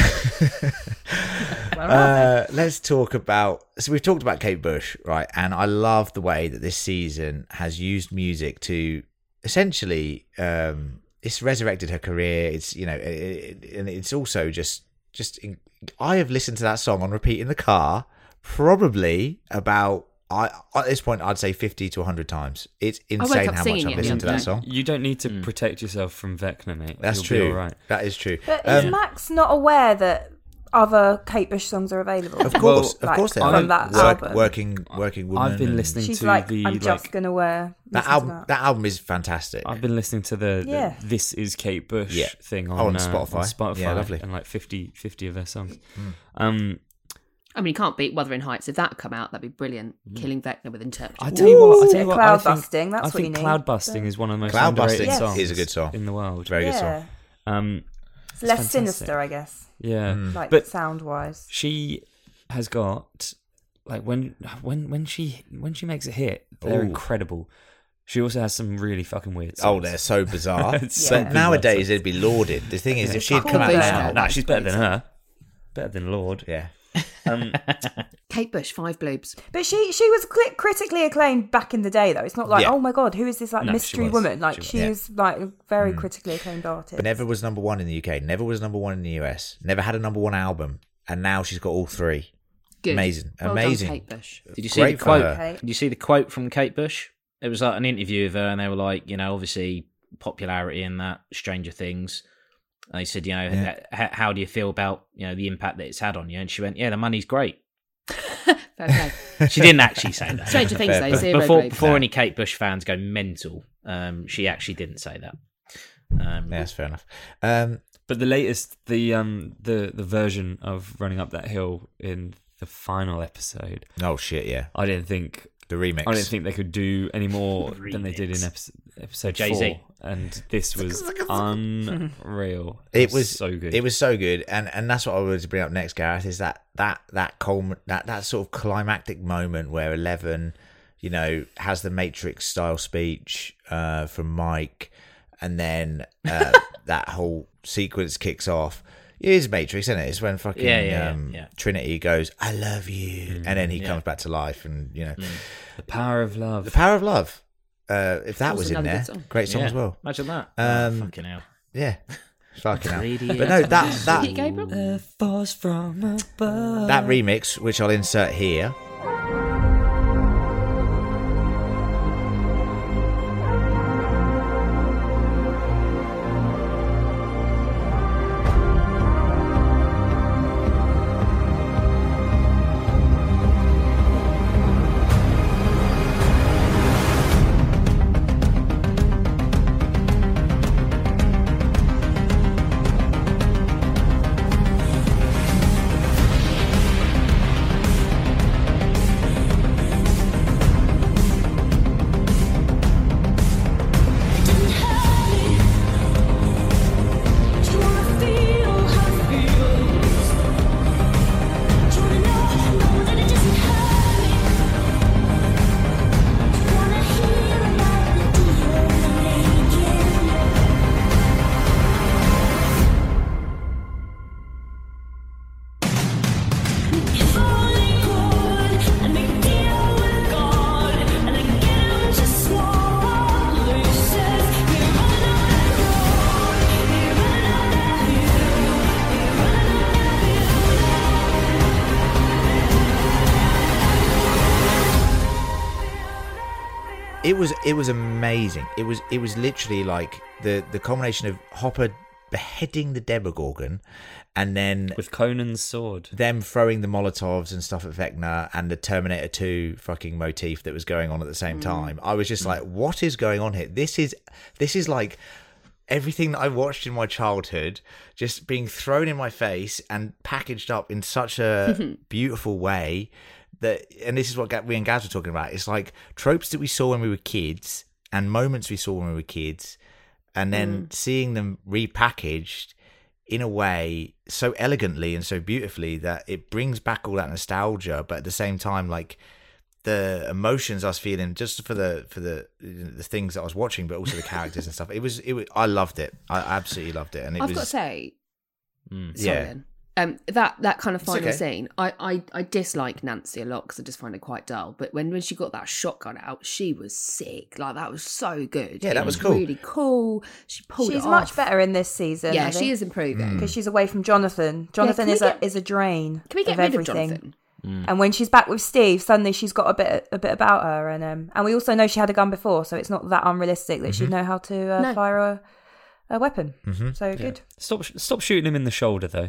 uh, let's talk about. So we've talked about Kate Bush, right? And I love the way that this season has used music to essentially. Um, it's resurrected her career. It's you know, it, it, and it's also just just. In, I have listened to that song on repeat in the car, probably about. I at this point I'd say fifty to a hundred times. It's woke insane up how much singing I've it listened to the that other song. You don't need to protect yourself from Vecna, mate. That's You'll true. Be all right. That is true. But is Um, Max not aware that other Kate Bush songs are available? Of course, of Like, course they from are. that Work, album. working, working woman. I've been and- listening She's to like, the I'm like. just gonna wear That listen to album. that. That album is fantastic. I've been listening to the, the Yeah. "This Is Kate Bush" Yeah. thing on, Oh, on uh, Spotify. on Spotify, Yeah, lovely. and like fifty, fifty of their songs. Um, I mean, you can't beat Wuthering Heights. If that come out, that'd be brilliant. Killing Vecna with interpretation. I tell you what, I Ooh, tell you what, cloud I think, busting, that's I what think you need. Cloud Busting is one of the most Cloud underrated Busting songs is a good song. in the world. Very good yeah, song. Um, it's less fantastic. sinister, I guess, yeah, like but sound wise. she has got like when when when she when she makes a hit, they're Ooh. incredible. She also has some really fucking weird Oh, songs. they're so bizarre. It's so But bizarre nowadays songs. it'd be lauded. The thing is, if she'd cool come out though. now, Nah, she's better than her. Better than Lord. yeah. Um, Kate Bush, five bloobs. But she she was cli critically acclaimed back in the day, though. It's not like, Yeah. oh my god, who is this like No, she mystery was. woman? Like She she, was. was like a very critically acclaimed artist. But never was number one in the U K. Never was number one in the U S. Never had a number one album, and now she's got all three. Good. Amazing, Well amazing. Done, Kate Bush. Did you see Great the for quote? her. Did you see the quote from Kate Bush? It was like an interview of her, and they were like, you know, obviously popularity in that Stranger Things. And they said, you know, Yeah. h- how do you feel about you know the impact that it's had on you? And she went, yeah, the money's great. Fair play. She didn't actually say that. Stranger Things, though. But Zero before bloobs. before any Kate Bush fans go mental, um, she actually didn't say that. Um, Yeah, that's fair enough. Um, but the latest, the um, the the version of Running Up That Hill in the final episode, oh shit, yeah, I didn't think the remix. I didn't think they could do any more than they did in Remix. episode episode Jay-Z. four. and this was unreal. It It was was so good. It was so good, and and that's what I wanted to bring up next, Gareth. Is that that that culmin- that that sort of climactic moment where Eleven, you know, has the Matrix style speech uh, from Mike, and then uh, that whole sequence kicks off. It is Matrix, isn't it? It's when fucking Yeah, yeah, um, yeah. Trinity goes, "I love you," and then he yeah. comes back to life, and you know, the power of love. the power of love. Uh, if that Also was in another there, good song. great song Yeah. as well. Imagine that. Um, oh, fucking hell. Yeah, fucking hell. Radiate But no, that Pete that Gabriel? Force from above. that remix, which I'll insert here. It was it was amazing. It was it was literally like the the combination of Hopper beheading the Demogorgon, and then with Conan's sword. them throwing the Molotovs and stuff at Vecna, and the Terminator two fucking motif that was going on at the same time. I was just like, what is going on here? This is this is like everything that I watched in my childhood just being thrown in my face and packaged up in such a beautiful way that, and this is what we and Gaz were talking about. It's like tropes that we saw when we were kids and moments we saw when we were kids, and then seeing them repackaged in a way so elegantly and so beautifully that it brings back all that nostalgia, but at the same time, like the emotions I was feeling just for the for the the things that I was watching, but also the characters and stuff. It was it was, I loved it. I absolutely loved it, and it I've was got to say, Mm. sorry, Yeah. then. Um, that that kind of It's final okay. scene, I, I I dislike Nancy a lot because I just find it quite dull. But when, when she got that shotgun out, she was sick. Like that was so good. Yeah, It that was cool. Really cool. She pulled She's it much off. better in this season. Yeah, she is improving. because she's away from Jonathan. Jonathan can we is get- a is a drain. Can we get of rid everything. of Jonathan? And when she's back with Steve, suddenly she's got a bit a bit about her, and um, and we also know she had a gun before, so it's not that unrealistic that she'd know how to uh, No. fire a, a weapon. Mm-hmm. So good. Stop! Stop shooting him in the shoulder, though.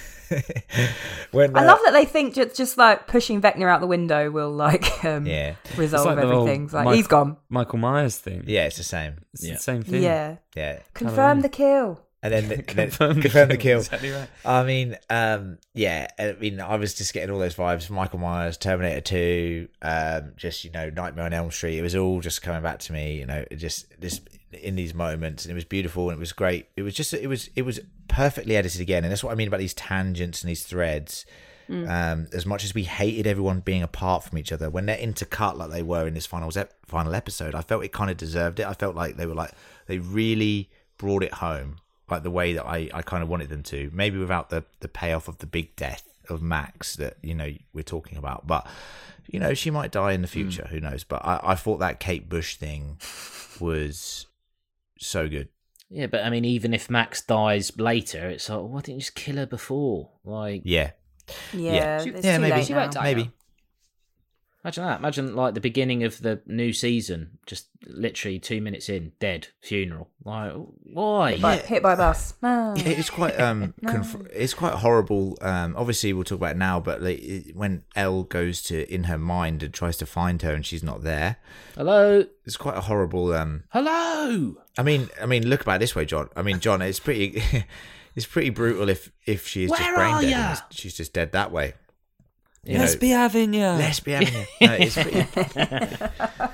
when I uh, love that they think just, just like pushing Vecna out the window will like um, yeah resolve It's like the everything. old It's like Mike- he's gone. Michael Myers thing. yeah it's the same It's Yeah. the same thing. Yeah. yeah Confirm the kill. and then, the, then Confirm, confirm the kill. Exactly right. I mean, um, yeah, I mean, I was just getting all those vibes. Michael Myers, Terminator two, um, just you know, Nightmare on Elm Street. It was all just coming back to me. You know, it just just in these moments, and it was beautiful and it was great. It was just it was it was perfectly edited again, and that's what I mean about these tangents and these threads. Um, as much as we hated everyone being apart from each other, when they're intercut like they were in this final final episode, I felt it kind of deserved it. I felt like they were like they really brought it home. Like the way that I, I kind of wanted them to, maybe without the, the payoff of the big death of Max that, you know, we're talking about. But, you know, she might die in the future. Mm. Who knows? But I, I thought that Kate Bush thing was so good. Yeah, but I mean, even if Max dies later, it's like, why didn't you just kill her before? Like, Yeah. Yeah, Yeah. it's Yeah, too maybe. late She now. won't die. Maybe. imagine that. Imagine like the beginning of the new season, just literally two minutes in, dead, funeral. Like, why? Hit by, hit by a bus. Ah. It's quite um, conf- it's quite horrible. Um, obviously, we'll talk about it now. But like, it- when Elle goes to in her mind and tries to find her, and she's not there, Hello, it's quite a horrible. Um, hello. I mean, I mean, look about it this way, John. I mean, John, it's pretty, it's pretty brutal if if she is just Where brain are dead. ya? And it's- she's just dead that way. You Let's know, be having ya. Let's be having it. No, it's pretty,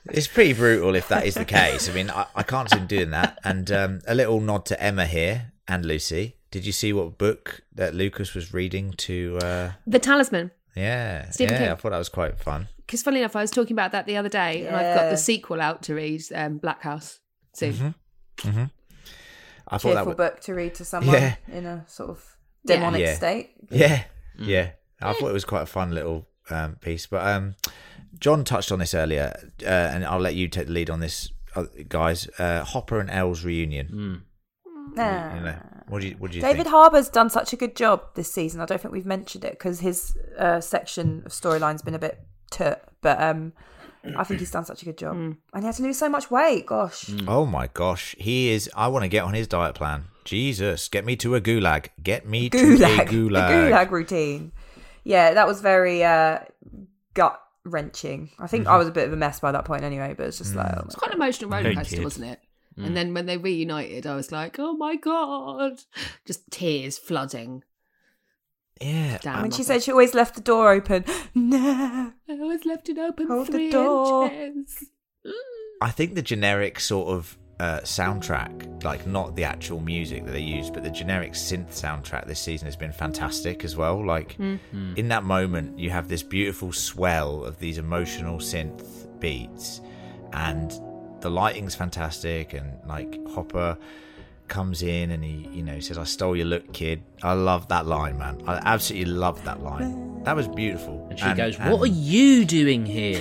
It's pretty brutal if that is the case. I mean, I, I can't see him doing that. And um, a little nod to Emma here and Lucy. Did you see what book that Lucas was reading to? Uh... The Talisman. Yeah, Stephen yeah. King. I thought that was quite fun. Because funnily enough, I was talking about that the other day, and I've got Yeah. the sequel out to read, um, Black House, soon. Mm-hmm. Mm-hmm. I thought that Cheerful was book to read to someone Yeah. in a sort of Yeah. demonic Yeah. state. yeah, yeah. I thought it was quite a fun little um, piece. But um, John touched on this earlier, uh, and I'll let you take the lead on this, uh, guys. Uh, Hopper and Elle's reunion. Mm. Nah. You know, what do you what do you David think? Harbour's done such a good job this season. I don't think we've mentioned it because his uh, section of storyline's been a bit tut, but um, I think he's done such a good job. And he had to lose so much weight. Gosh. Oh my gosh, he is. I want to get on his diet plan. Jesus, get me to a gulag. Get me to a Gulag. gulag. The gulag routine. Yeah, that was very uh, gut wrenching. I think I was a bit of a mess by that point anyway, but it's just like, oh my It's quite an emotional roller Hey, coaster, kid. wasn't it? And then when they reunited, I was like, oh my God. Just tears flooding Yeah. down. When she my said she always left the door open. No. I always left it open Hold the three door. inches. I think the generic sort of uh, soundtrack, like not the actual music that they use, but the generic synth soundtrack this season has been fantastic as well. Like in that moment, you have this beautiful swell of these emotional synth beats, and the lighting's fantastic. And like Hopper comes in and he, you know, says, "I stole your look, kid." I love that line, man. I absolutely love that line. That was beautiful. And she goes, "What are you doing here?"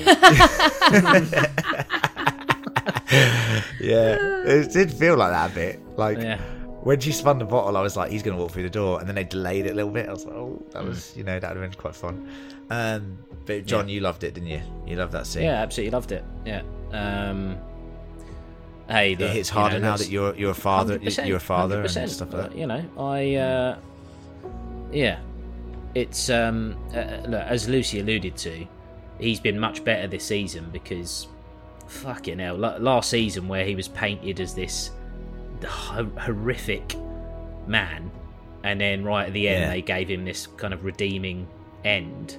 Yeah, it did feel like that a bit. Like Yeah. when she spun the bottle, I was like, he's going to walk through the door, and then they delayed it a little bit. I was like, oh, that was, you know, that would have been quite fun. Um, but John, you loved it, didn't you? You loved that scene. Yeah, absolutely loved it. Yeah. Um, hey, It look, hits you harder know, now let's- that you're you're a father. one hundred percent, You're a father one hundred and percent. stuff like that. You know, I uh, yeah, it's um, uh, look, as Lucy alluded to, he's been much better this season because fucking hell, la- last season where he was painted as this ho- horrific man, and then right at the end Yeah. they gave him this kind of redeeming end.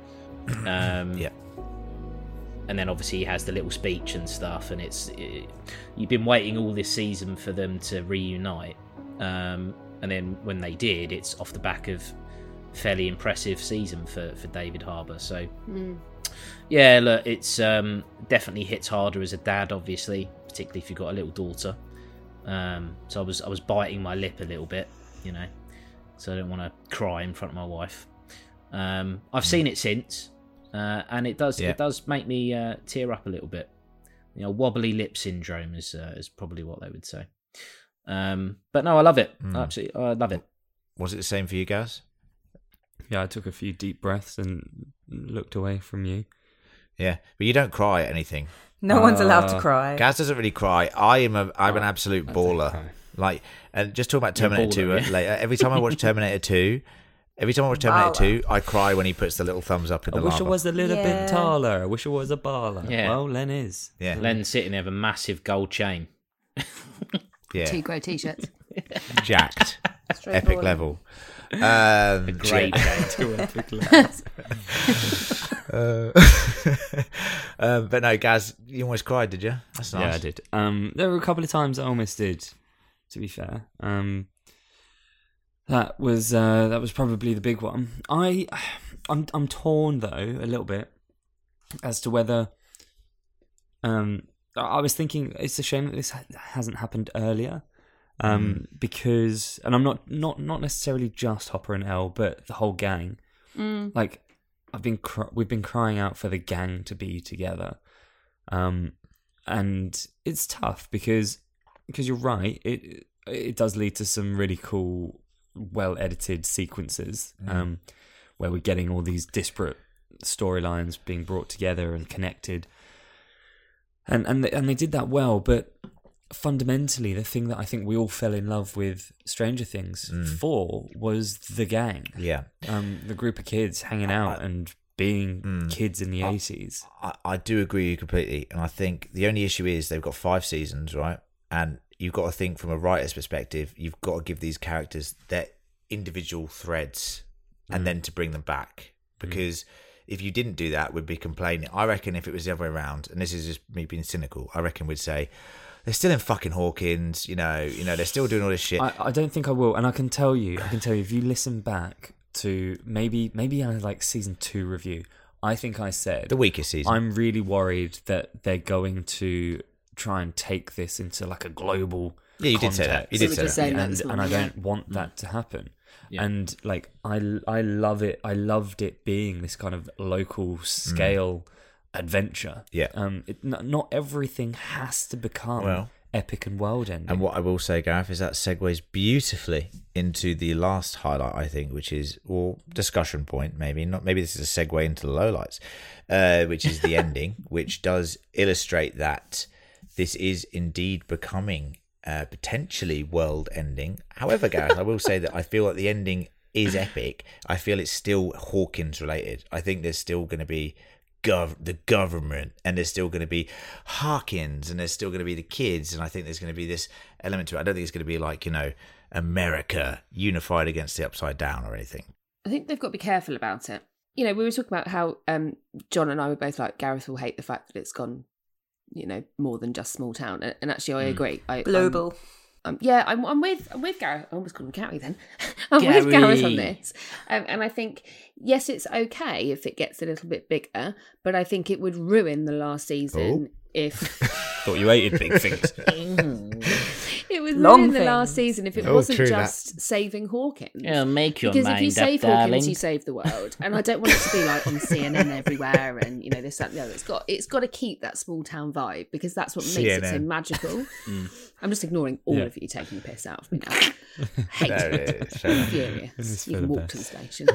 Um, Yeah. and then obviously he has the little speech and stuff, and it's it, you've been waiting all this season for them to reunite, um, and then when they did, it's off the back of fairly impressive season for, for David Harbour. So yeah, look, it's um, definitely hits harder as a dad, obviously, particularly if you've got a little daughter. Um, so I was I was biting my lip a little bit, you know, so I don't want to cry in front of my wife. Um, I've seen it since. Uh, and it does Yeah. it does make me uh, tear up a little bit. You know, wobbly lip syndrome is uh, is probably what they would say. Um, but no, I love it. Mm. Absolutely, I love it. Was it the same for you guys? Yeah, I took a few deep breaths and looked away from you. Yeah, but you don't cry at anything. No one's allowed to Uh, cry. Gaz doesn't really cry. I am a I'm an Oh, absolute I don't baller. cry. Like, and just talking about You're a Terminator baller, two yeah. later. Every time I watch Terminator two, every time I watch Terminator Baller. two, I cry when he puts the little thumbs up in I the wish lava. I was a little Yeah. bit taller. I wish I was a baller. Yeah. Well, Len is. Yeah, Len's sitting there with a massive gold chain. yeah, Two grey t-shirts. jacked, Straight epic forward. level. Um, Great yeah. chain. Uh, um, but no, Gaz, you almost cried, did you? That's nice. Yeah, I did. Um, there were a couple of times I almost did. To be fair, um, that was uh, that was probably the big one. I, I'm I'm torn though a little bit as to whether. Um, I was thinking it's a shame that this ha- hasn't happened earlier, um, because, and I'm not not not necessarily just Hopper and Elle, but the whole gang. Like, I've been cr- we've been crying out for the gang to be together, um, and it's tough because because you're right. It it does lead to some really cool, well edited sequences, um, where we're getting all these disparate storylines being brought together and connected, and and and they did that well. But fundamentally, the thing that I think we all fell in love with Stranger Things for was the gang. Yeah, Um, the group of kids hanging out and being kids in the eighties. I, I do agree with you completely, and I think the only issue is they've got five seasons, right? And you've got to think from a writer's perspective, you've got to give these characters their individual threads, and then to bring them back. Because if you didn't do that, would be complaining. I reckon if it was the other way around, and this is just me being cynical, I reckon we'd say they're still in fucking Hawkins. You know, you know, they're still doing all this shit. I, I don't think I will, and I can tell you, I can tell you, if you listen back to maybe maybe I like season two review, I think I said the weakest season. I'm really worried that they're going to try and take this into like a global. Yeah, you did say that. You did So say we're that. just saying that and, this and I morning, don't yeah. want that to happen. Yeah. And like I, I love it. I loved it being this kind of local scale adventure. Yeah. Um. It, not, not everything has to become Well, epic and world ending. And what I will say, Gareth, is that segues beautifully into the last highlight, I think, which is, or discussion point, maybe not. Maybe this is a segue into the lowlights, uh, which is the ending, which does illustrate that this is indeed becoming uh, potentially world-ending. However, Gareth, I will say that I feel like the ending is epic. I feel it's still Hawkins related. I think there's still going to be Gov- the government, and there's still going to be Harkins, and there's still going to be the kids, and I think there's going to be this element to it. I don't think it's going to be like, you know, America unified against the Upside Down or anything. I think they've got to be careful about it. You know, we were talking about how um, John and I were both like, Gareth will hate the fact that it's gone, you know, more than just small town. And, and actually, I agree. I, Global. Um, um, yeah, I'm, I'm with I'm with Gareth. I almost called him Gary then. I'm Gary. with Gareth on this. Um, and I think, yes, it's okay if it gets a little bit bigger, but I think it would ruin the last season Oh. if... Thought you hated big things. It would Long ruin the last things. season if it Oh, wasn't true that. just saving Hawkins. Yeah, make your Because mind if you up, save darling. Hawkins, you save the world. And I don't want it to be like on C N N everywhere and, you know, this, that, and the other. It's got, it's got to keep that small town vibe because that's what makes it so C N N. magical. I'm just ignoring all Yeah. of you taking the piss out of me now. Hate There it. it is. Fair enough. Furious. It's You for can the walk to the best. station.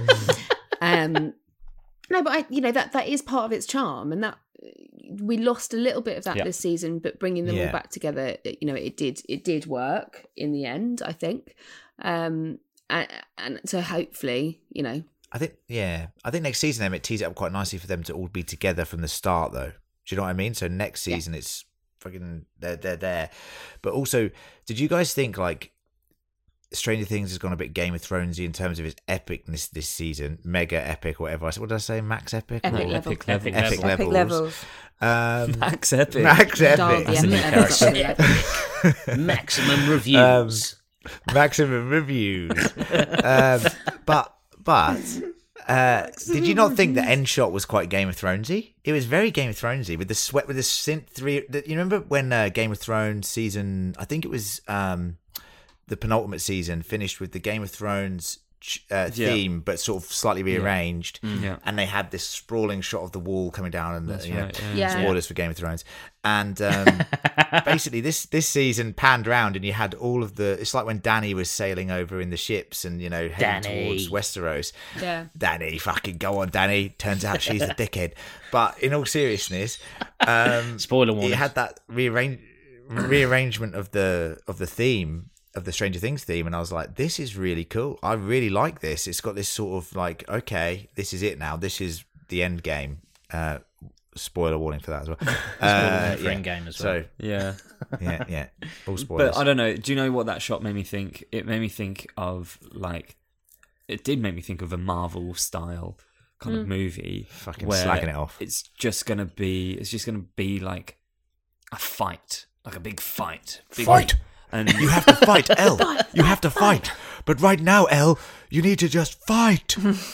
um, no, but I, you know, that that is part of its charm, and that we lost a little bit of that Yeah. this season. But bringing them Yeah. all back together, you know, it did it did work in the end, I think. Um, and, and so hopefully, you know, I think, yeah, I think next season then it tees it up quite nicely for them to all be together from the start, though. Do you know what I mean? So next Yeah. season it's fucking they're they're there. But also, did you guys think like Stranger Things has gone a bit Game of Thronesy in terms of its epicness this season, mega epic, or whatever? I said, what did I say? Max epic, Epic Or- level. Epic level. Epic epic Epic levels. levels. Um, Max Epic. Max dial epic. the That's a new epic levels up character. to Maximum reviews. Maximum reviews. um, but but uh, did you not think the end shot was quite Game of Thronesy? It was very Game of Thronesy with the sweat with the synth three. The, you remember when uh, Game of Thrones season? I think it was um, the penultimate season finished with the Game of Thrones uh, Yeah. theme, but sort of slightly rearranged. Yeah. And they had this sprawling shot of the wall coming down, and That's you know, right, yeah. Yeah. spoilers for Game of Thrones. And um, basically, this this season panned round, and you had all of the. It's like when Dany was sailing over in the ships, and you know heading Dany. towards Westeros. yeah. Dany, fucking go on, Dany. Turns out she's a dickhead. But in all seriousness, um, Spoiler warning. it had that rearrange, rearrangement of the of the theme of the Stranger Things theme, and I was like, this is really cool. I really like this. It's got this sort of like, okay, this is it now. This is the end game. Uh, spoiler warning for that as well. Uh, for Endgame as So well. Yeah. yeah, yeah, all spoilers. But I don't know. Do you know what that shot made me think? It made me think of like, it did make me think of a Marvel style kind of movie. Fucking where slagging it off. It's just gonna be. It's just gonna be like a fight, like a big fight. Big Fight! And You have to fight, Elle. You have to fight. But right now, Elle, you need to just fight.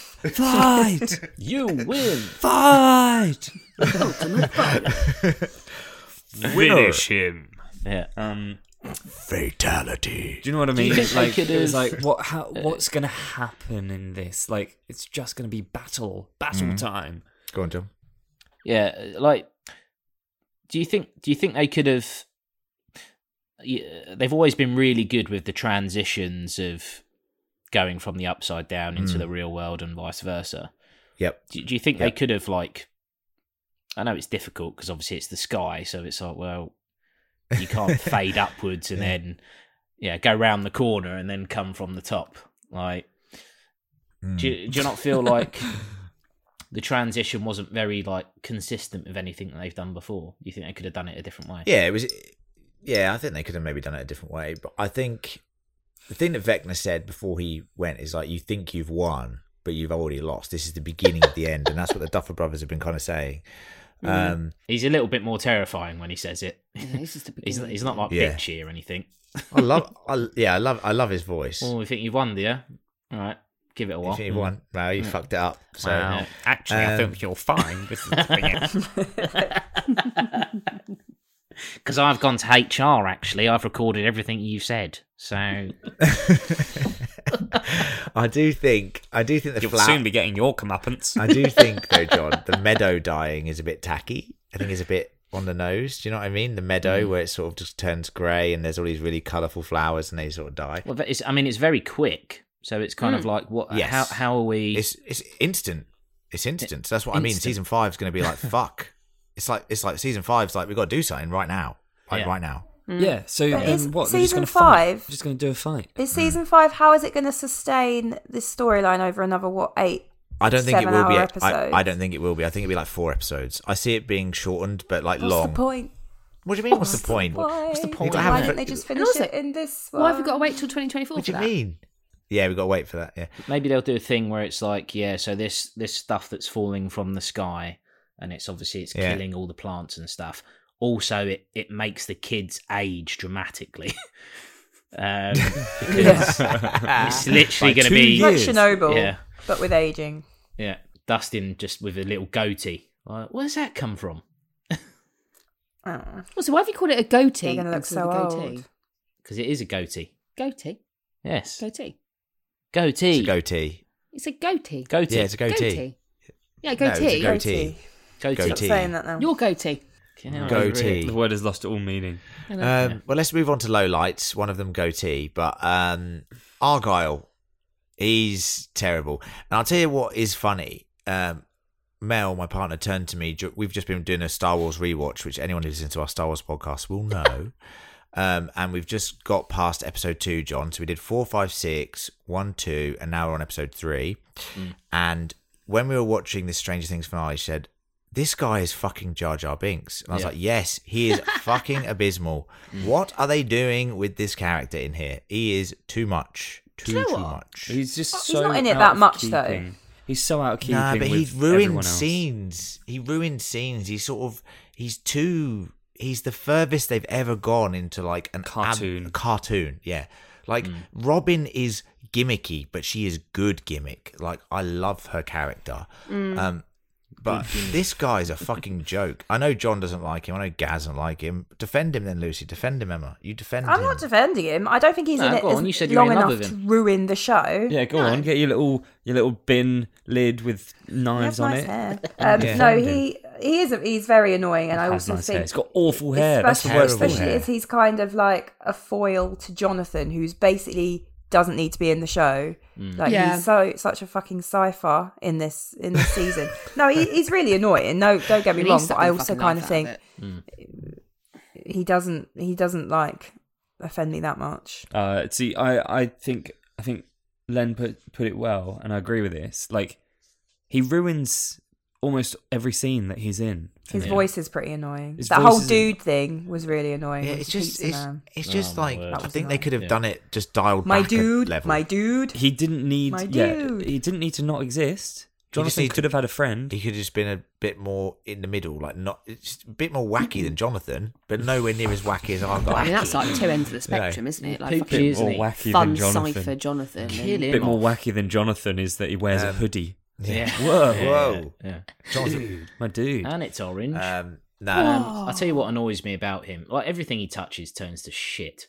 fight, You win. fight, Winner. him. Yeah. Um, Fatality. do you know what I Do you mean? think they like, could it was have- like, what? How? What's gonna happen in this? Like, it's just gonna be battle, battle time. Go on, John. Yeah, like, do you think? Do you think they could have? Yeah, they've always been really good with the transitions of going from the upside down into the real world and vice versa. Yep. Do, do you think Yep. they could have like? I know it's difficult because obviously it's the sky, so it's like, well, you can't fade upwards and then yeah go round the corner and then come from the top. Like, do you, do you not feel like the transition wasn't very like consistent with anything that they've done before? You think they could have done it a different way? Yeah, it was. Yeah, I think they could have maybe done it a different way. But I think the thing that Vecna said before he went is like, you think you've won, but you've already lost. This is the beginning of the end, and that's what the Duffer Brothers have been kind of saying. Um, He's a little bit more terrifying when he says it. Yeah, this is the He's beginning. he's not like Yeah. bitchy or anything. I love, I, yeah, I love, I love his voice. Oh, you think you've won, do you? All right, give it a You while. think you won? No, you fucked it up. So Wow. Actually, I Um, think you're fine. This is the thing. Because I've gone to H R. Actually, I've recorded everything you've said. So I do think, I do think the You'll flat. soon be getting your comeuppance. I do think though, John, the meadow dying is a bit tacky. I think it's a bit on the nose. Do you know what I mean? The meadow where it sort of just turns grey and there's all these really colourful flowers and they sort of die. well, that is, I mean, it's very quick. So it's kind of like what? Yes. How how are we? It's it's instant. It's instant. So that's what I mean. Instant. Season five is going to be like fuck. It's like it's like season five's like we've got to do something right now, like Yeah. right now. Yeah, so But um, is what? They're just season gonna five- Fight. Just going to do a fight. Is season five? How is it going to sustain this storyline over another what eight? I don't think it will be. Seven-hour I, episodes. I don't think it will be. I think it'll be like four episodes. I see it being shortened, but like What's long. the point? What do you mean? What's, the point? What's the point? Why Have didn't it- they just And finish also, it in this? Why have we one? got to wait till twenty twenty-four What for do you that? mean? Yeah, we've got to wait for that. Yeah. Maybe they'll do a thing where it's like, yeah, so this this stuff that's falling from the sky, and it's obviously it's Yeah. killing all the plants and stuff. Also, it it makes the kids age dramatically. um, because it's literally By going to two be years. Like Chernobyl, yeah, but with aging. yeah. Dustin just with a little goatee. Like, where's that come from? Oh. Also, why have you called it a goatee They're gonna look instead so of a goatee? old. Because it is a goatee. Goatee, Yes, goatee. goatee. It's a goatee. It's a goatee. goatee. Yeah, it's a goatee. Goatee. Yeah, No, it's goatee. a goatee. goatee. Stop Goatee. saying that now. Your goatee. Fucking hell, Goatee. The word has lost all meaning. Um, well, let's move on to lowlights. One of them goatee, but um, Argyle, he's terrible. And I'll tell you what is funny. Um, Mel, my partner, turned to me. ju- We've just been doing a Star Wars rewatch, which anyone who listens to our Star Wars podcast will know. Um, and we've just got past episode two, John. So we did four, five, six, one, two, and now we're on episode three. And when we were watching this Stranger Things finale, she said, "This guy is fucking Jar Jar Binks." And I was Yeah. like, yes, he is fucking abysmal. What are they doing with this character in here? He is too much. Too, you know too what? much. He's just He's so not in it out that of much, though. keeping. He's so out of keeping. Nah, but he with ruined everyone else. scenes. He ruined scenes. He's sort of, he's too, he's the furthest they've ever gone into like an ab- Cartoon. a cartoon, yeah. Like Robin is gimmicky, but she is good gimmick. Like I love her character. Um, but this guy's a fucking joke. I know John doesn't like him. I know Gaz doesn't like him. Defend him then, Lucy. Defend him, Emma. You defend I'm him. not defending him. I don't think he's No, in it go on, as you said you were long in love enough with to him. ruin the show. Yeah, go on. Get your little your little bin lid with He knives has on nice it. hair. Um, Yeah. No, he he is. He's very annoying, and I Has also nice think hair. He's got awful hair. That's the especially, worst thing. especially as he's kind of like a foil to Jonathan, who's basically doesn't need to be in the show. Like Yeah. he's so such a fucking cipher in this in this season. No, he, he's really annoying. No, don't get me He wrong, needs to but I suck the also fucking kind life of out think it. he doesn't he doesn't like offend me that much. Uh, see, I, I think I think Len put put it well, and I agree with this. Like, he ruins almost every scene that he's in. for His me. voice is pretty annoying. His that voice who is- dude thing was really annoying. Yeah, with it's the just, pizza it's, man. it's just Oh, my like, word. I was think they annoying. could have Yeah. done it just dialed My back dude, a level. my dude. He didn't need. My Yeah, dude. he didn't need to not exist. He just Jonathan need to- could have had a friend. He could have just been a bit more in the middle, like not it's a bit more wacky than Jonathan, but nowhere near as wacky as Argyle. I mean, that's like two ends of the You know, spectrum, isn't it? Like poopy, fucking isn't more he? wacky fun than Jonathan. cipher Jonathan. Kill and- A him bit more off. wacky than Jonathan is that he wears a Um, hoodie. Yeah. Whoa, Yeah, whoa. Yeah. Jonathan. my dude. And it's orange. Um, no, Um, I'll tell you what annoys me about him. Like everything he touches turns to shit.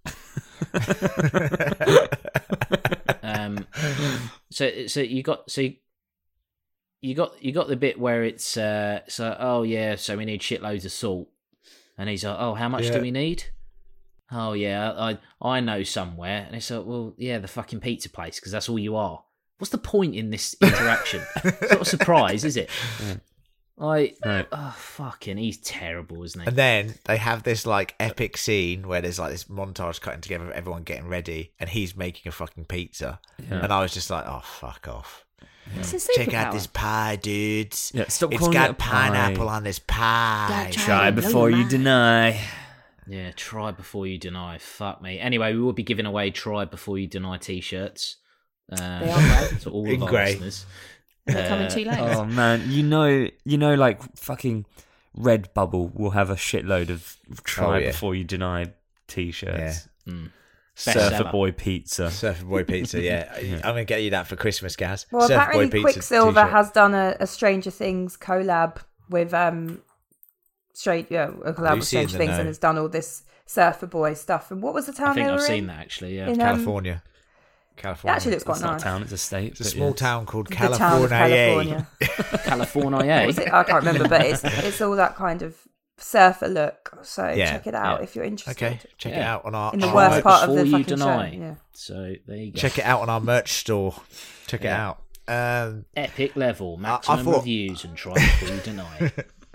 um, so so you got so you, you got you got the bit where it's uh, so oh yeah, so we need shitloads of salt, and he's like, oh, how much Yeah. do we need? Oh yeah, I I know somewhere, and it's like, well, yeah, the fucking pizza place, because that's all you are. What's the point in this interaction? It's not a surprise, is it? I No. oh fucking, he's terrible, isn't he? and then they have this like epic scene where there's like this montage cutting together of everyone getting ready, and he's making a fucking pizza, Yeah. and I was just like, oh fuck off. It's a Check out superpower. this pie, dudes. Yeah, stop It's calling got it a pie. pineapple on this pie. Don't Try Blow before your you mind. deny. Yeah, try before you deny. Fuck me. Anyway, we will be giving away try before you deny t-shirts Uh, They are grey. to all In of our grey. listeners. They're coming Uh, too late. Oh man, you know, you know, like fucking Redbubble will have a shitload of try Oh, yeah. before you deny t-shirts. mm. Surfer Bestseller. Boy Pizza. Surfer Boy Pizza, yeah. I'm going to get you that for Christmas, Gaz. Well, Surfer apparently Boy Pizza Quicksilver t-shirt. has done a, a Stranger Things collab with um, straight yeah, a collab with Lucy in Stranger the Things, Know. and has done all this Surfer Boy stuff. And what was the town I think they I've were seen in? that actually. Yeah. In, um, California. It California. actually looks quite It's not nice. a town; it's a state. It's a but small yeah. town called The town of California. California. California. What was it? I can't remember, but it's it's all that kind of surfer look. So Yeah, check it out yeah. if you're interested. Okay, check it Yeah. out on our... In the our worst merch- part of the Before you fucking deny. show. Yeah. So there you go. Check it out on our merch store. Check Yeah. it out. Um, Epic level, maximum thought- reviews, and try before you deny.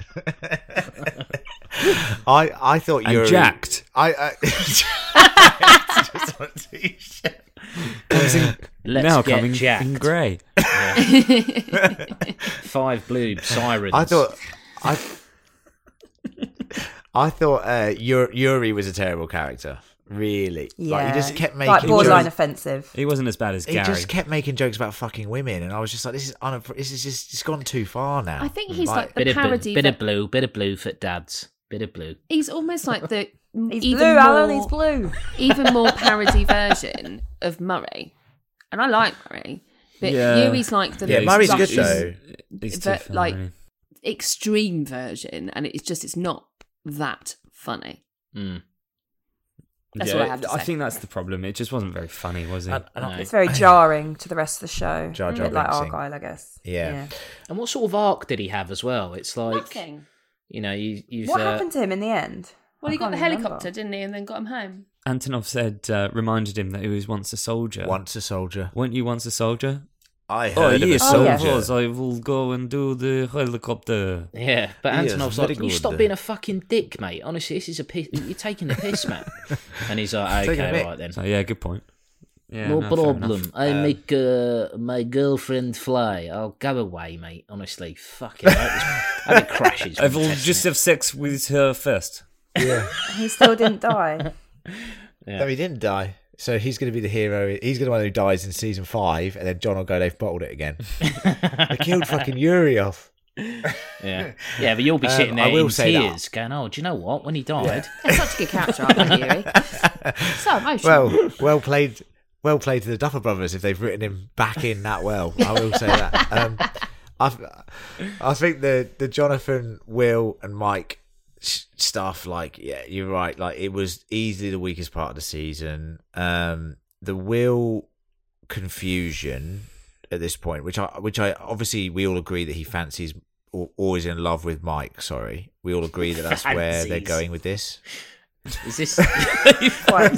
I I thought And Yuri... jacked. I, I just on a t-shirt. Comes in, Let's now get coming jacked. in grey. Five blue sirens. I thought I I thought uh, Yuri, Yuri was a terrible character. Really, Yeah. like he just kept making like borderline jokes. offensive. He wasn't as bad as He Gary. just kept making jokes about fucking women, and I was just like, "This is un- this is just it's gone too far now." I think he's Like, like the bit of blue, parody. bit ver- of blue, bit of blue for dads, bit of blue. He's almost like the He's even blue, more, Alan. He's blue. even more parody version of Murray. And I like Murray, but Yeah. Yuri's like the Yeah, Murray's good Russian though. He's too ver- funny. like extreme version, and it's just it's not that funny. Mm. That's Yeah, all I have to I say. think that's the problem. It just wasn't very funny, was it? And- and I- No. It's very jarring to the rest of the show. Jar A Jar bit like Binks thing. Argyle, I guess. Yeah. And what sort of arc did he have as well? It's like Nothing. you know, you, you've What uh, happened to him in the end? Well, I he got can't the even helicopter, remember. didn't he, and then got him home. Antonov said, uh, reminded him that he was once a soldier. Once a soldier. Weren't you once a soldier? I Oh, heard of a yes, Oh, I yeah. soldier. was. I will go and do the helicopter. Yeah, but He is Antonov's very like, "Can you good." stop being a fucking dick, mate? Honestly, this is a piss. You're taking the piss, man." And he's like, Taking a "Okay, mick. right then, So, yeah, good point. Yeah, no, no, fair problem. enough. I Um, make uh, my girlfriend fly. I'll go away, mate. Honestly, fuck it. I hope this- I hope it crashes. when I will you test just it. have sex with her first. Yeah. He still didn't die. Yeah. No, he didn't die. So he's going to be the hero. He's going to be the one who dies in season five, and then John will go, "They've bottled it again." They killed fucking Yuri off. Yeah, yeah, but you'll be Um, sitting I there will in say that- tears, going, "Oh, do you know what? When he died, That's such a good character, aren't they, Yuri? So emotional. Well, well played. Well played to the Duffer Brothers if they've written him back in that well. I will say that. Um, I, I think the the Jonathan, Will, and Mike s- stuff. Like, yeah, you're right. Like, it was easily the weakest part of the season. Um, the Will confusion at this point, which I, which I obviously we all agree that he fancies, or, or is in love with Mike. Sorry, we all agree that that's where they're Fancies. going with this. is this Quite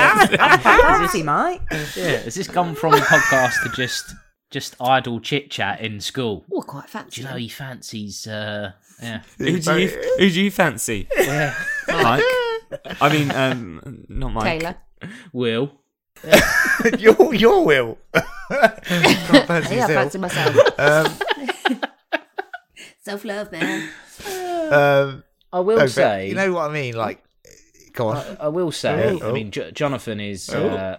fancy, Mike. yeah? Has this gone from a podcast to just just idle chit chat in school? Oh, quite fancy. Do you know he fancies? Uh, yeah, Who do you, who do you fancy? yeah. Mike? I mean, um, not Mike. Taylor. Will. your your Will. Can't fancy Yeah, I yourself. fancy myself. Um, Self love, man. um, I will no, but say, you know what I mean. Like, go on. I, I will say. Oh. I mean, J- Jonathan is. Oh. Uh,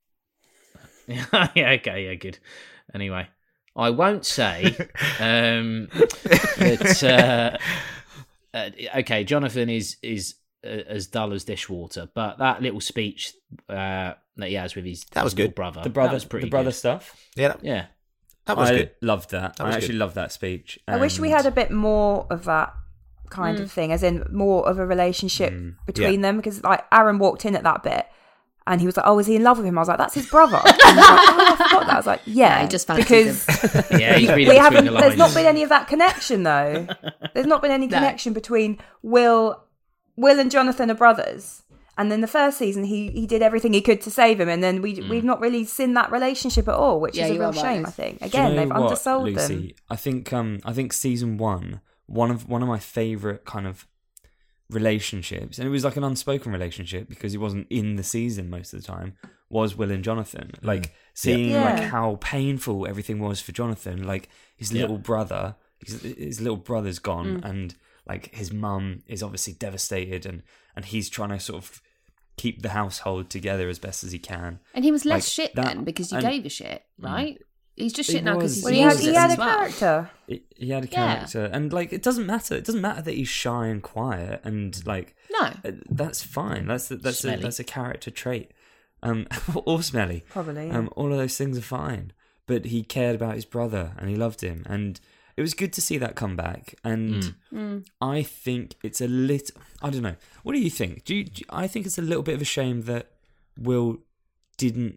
yeah. Okay. Yeah. Good. Anyway, I won't say um, that. Uh, uh, okay, Jonathan is is uh, as dull as dishwater, but that little speech uh, that he has with his That was his little good. brother, The brother, that was pretty the brother good. stuff. Yeah, that, Yeah. that was I good. loved that. That I was actually good. loved that speech. I wish we And- had a bit more of that kind of thing, as in more of a relationship between them. Because like Aaron walked in at that bit, and he was like, "Oh, is he in love with him?" I was like, "That's his brother." And he was like, "Oh, I forgot that." I was like, "Yeah, Yeah, he just fancies because Yeah, he's reading we between haven't. the lines. There's not been any of that connection though. There's not been any No. connection between Will, Will and Jonathan are brothers. And then the first season, he he did everything he could to save him, and then we we've not really seen that relationship at all, which Yeah, is a you real are right. shame. I think Do you again know they've what, undersold Lucy? them. I think um I think season one, one of one of my favourite kind of relationships, and it was like an unspoken relationship because he wasn't in the season most of the time, was Will and Jonathan. Like seeing Yeah. like how painful everything was for Jonathan, like his Yeah. little brother, his, his little brother's gone, and like his mum is obviously devastated, and and he's trying to sort of keep the household together as best as he can. And he was less Like, shit that- then because you and- gave a shit, right? He's just He shit now because was. he's Well, he had, used he it had a as well. character. He, he had a Yeah. character, and like it doesn't matter. It doesn't matter that he's shy and quiet, and like No. uh, that's fine. That's that's a, Smelly. that's a character trait. Um, or smelly. Probably, yeah. Um, all of those things are fine. But he cared about his brother, and he loved him, and it was good to see that come back. And Mm. I think it's a little. I don't know. What do you think? Do you, do you- I think it's a little bit of a shame that Will didn't.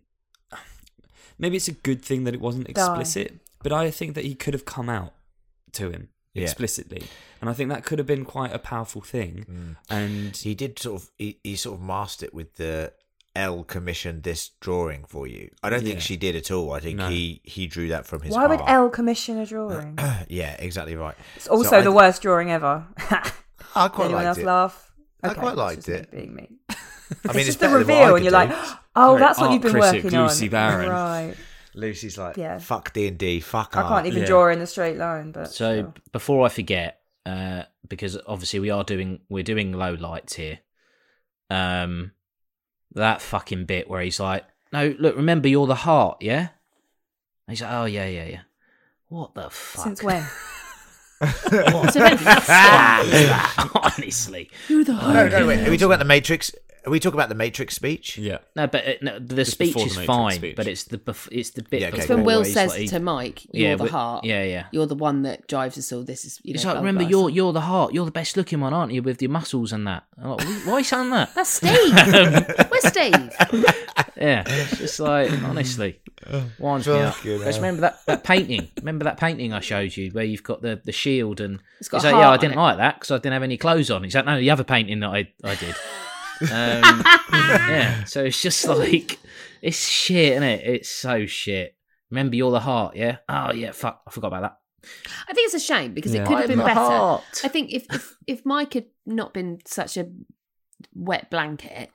Maybe it's a good thing that it wasn't explicit, but I think that he could have come out to him Yeah. explicitly, and I think that could have been quite a powerful thing. Mm. And He did sort of he, he sort of masked it with the Elle commissioned this drawing for you. I don't Yeah. think she did at all. I think No. he he drew that from his Why would heart. Elle commission a drawing? Yeah, exactly right. It's also So I the th- worst drawing ever. I quite Anyone liked else it. laugh? I Okay, quite it's liked just it. me being me. I mean, It's it's just the better than what I reveal, could and you're like, do. oh, Sorry, that's what art you've been critic working on. Lucy Barron. Right. Lucy's like, Yeah. fuck D and D, fuck I art. can't even Yeah. draw in a straight line, but So still. before I forget, uh, because obviously we are doing we're doing low lights here. Um, that fucking bit where he's like, "No, look, remember you're the heart, yeah." And he's like, "Oh yeah, yeah, yeah." What the fuck? Since when? What the fuck is that? Honestly, Who the No, no, wait. Are we talking about the Matrix? Are we talking about the Matrix speech? yeah, no, but uh, no, the Just speech before is the Matrix fine, speech. but it's the bef- it's the bit. Yeah, okay, It's before when cool. Will where he's says like- to Mike, "You're Yeah, the but- heart. yeah, yeah. You're the one that drives us all. This is." You know, It's like, blah, remember, blah, you're blah." you're the heart. You're the best looking one, aren't you? With your muscles and that. I'm like, why are you saying that? That's Steve. Where's Steve? Yeah, it's just like, honestly, winds me up. Fucking Because hell. remember that, that painting? Remember that painting I showed you where you've got the, the shield and It's got he's a like, yeah, I heart on didn't it." like that because I didn't have any clothes on. He's like, no, the other painting that I, I did. Um, yeah, so it's just like, it's shit, isn't it? It's so shit. Remember, you're the heart, yeah? Oh, yeah, fuck, I forgot about that. I think it's a shame because Yeah. it could have I'm been the better. heart. I think if, if if Mike had not been such a wet blanket,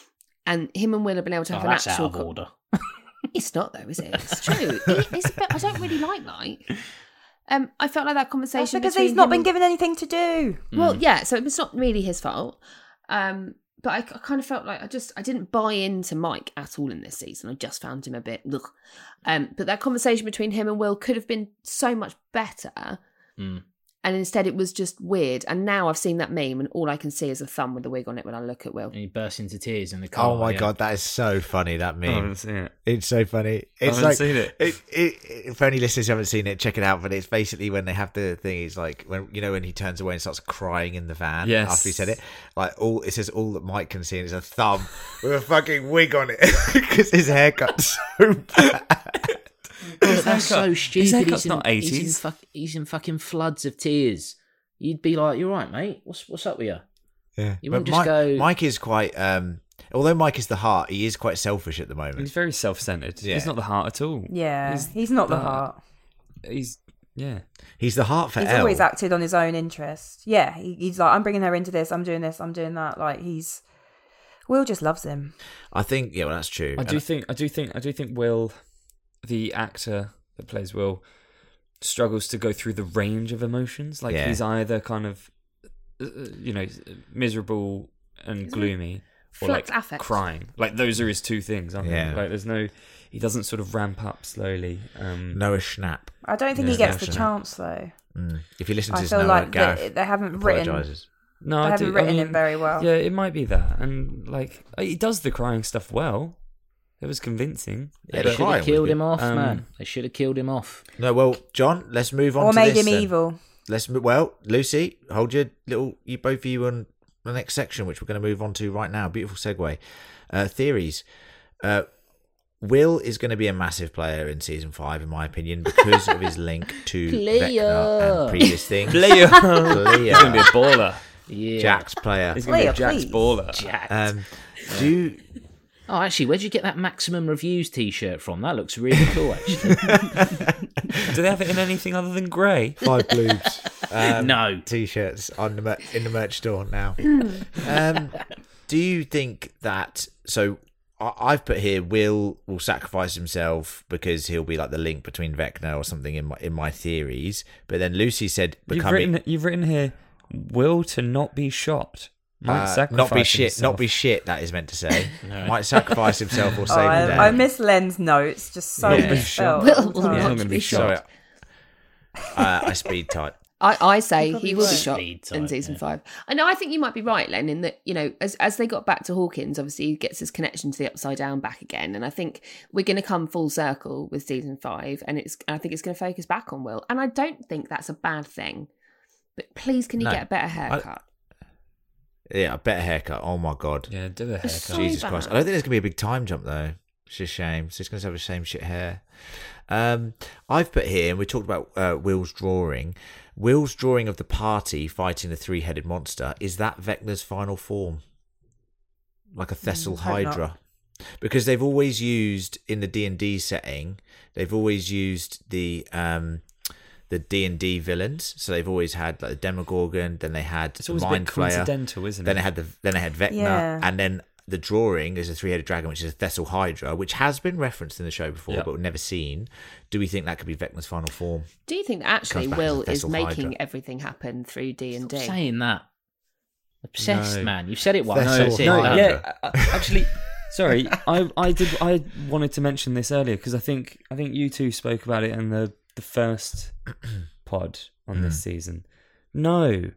and him and Will had been able to Oh, have an that's out actual, of co- order. it's not though, is it? It's true. It- it's a bit, I don't really like Mike. Um, I felt like that That's conversation because between he's not him been and- given anything to do. Well, yeah, so it's not really his fault. Um, but I, I kind of felt like I just I didn't buy into Mike at all in this season. I just found him a bit. Ugh. Um, but that conversation between him and Will could have been so much better. Mm. And instead, it was just weird. And now I've seen that meme, and all I can see is a thumb with a wig on it when I look at Will. And he bursts into tears in the car. Oh my yeah. god, that is so funny. That I meme. haven't seen it. It's so funny. I It's haven't like seen it. It, it, if only listeners haven't seen it, check it out. But it's basically when they have the thing. It's like when you know when he turns away and starts crying in the van Yes. after he said it. Like all it says, all that Mike can see is a thumb with a fucking wig on it because his haircut's so bad. That's haircut- so his stupid. haircut's He's in, not he's in, eighties. fuck, he's in fucking floods of tears. You'd be like, "You're right, mate. What's what's up with you?" Yeah, You but wouldn't just Mike, go- Mike is quite. Um, although Mike is the heart, he is quite selfish at the moment. He's very self-centered. Yeah. He's not the heart at all. Yeah, He's he's, not the the- heart. He's yeah. He's the heart for He's Elle. always acted on his own interest. Yeah, he, he's like, I'm bringing her into this. I'm doing this. I'm doing that. Like he's. Will just loves him. I think. Yeah, well, that's true. I And do think I do think I do think Will, the actor that plays Will, struggles to go through the range of emotions. Like Yeah. he's either kind of, uh, you know, miserable and gloomy, or Flux like affect. crying. Like those are his two things, aren't Yeah. they? Like there's no, he doesn't sort of ramp up slowly. Um, Noah Schnapp. I don't think Yeah, he gets the definitely. chance though. Mm. If you listen to I this feel Noah, like Gareth they, they haven't written. apologizes. no, They I haven't do, written I mean, him very well. Yeah, it might be that, and like he does the crying stuff well. It was convincing. Yeah, They the should crying have was killed good. him off, Um, man. They should have killed him off. No, well, John, let's move on Or to made this him then. evil. Let's mo- well, Lucy, hold your little you both of you on the next section, which we're going to move on to right now. Beautiful segue. Uh, theories. Uh, Will is going to be a massive player in season five, in my opinion, because of his link to Player. Vecna and previous things. Player. Player. He's gonna be a baller. Yeah. Jack's player. He's gonna be a Player, Jack's please. baller. Jacked. Um, do you, Oh, actually, where'd you get that Maximum Reviews T-shirt from? That looks really cool, actually. Do they have it in anything other than grey? five bloobs. Um, No. t-shirts on the mer- in the merch store now. um, do you think that? So I- I've put here, Will will sacrifice himself because he'll be like the link between Vecna or something in my in my theories. But then Lucy said, You've becoming written, you've written here, Will to not be shot. Might Uh, sacrifice not be shit. himself. Not be shit. That is meant to say. Might sacrifice himself or Oh, save the day. I, I miss Len's notes. Just so Yeah. misspelled. Will all the will time. Yeah, I'm not gonna be be shot. Sorry. Uh, I speed type. I, I say probably he will be won't. shot Speed in type, season yeah. five. I know. I think you might be right, Len, in that you know, as as they got back to Hawkins, obviously he gets his connection to the Upside Down back again, and I think we're going to come full circle with season five, and it's I think it's going to focus back on Will, and I don't think that's a bad thing. But please, can you No. get a better haircut? Yeah, a better haircut. Oh my god. Yeah, do a haircut. so Jesus bad. Christ. I don't think there's gonna be a big time jump though. It's a shame. She's gonna have the same shit hair. Um, I've put here, and we talked about uh, Will's drawing. Will's drawing of the party fighting the three-headed monster, is that Vecna's final form? Like a Thessal Mm, hope not. Hydra? Because they've always used, in the D and D setting, they've always used the um, the D and D villains. So they've always had like the Demogorgon, then they had It's the always a Mind bit Flayer, coincidental, isn't then it? they had the then they had Vecna, Yeah. and then the drawing is a three-headed dragon, which is a Thessal Hydra, which has been referenced in the show before, Yep. but we've never seen. Do we think that could be Vecna's final form? Do you think that actually Comes back as Will a is Thessal making Hydra. everything happen through D and Stop D? saying that. Obsessed, No. man. You've said it once. That's That's all it. No, Hydra. yeah. uh, Actually, sorry. I I did. I wanted to mention this earlier because I think I think you two spoke about it in the the first pod on this season. No,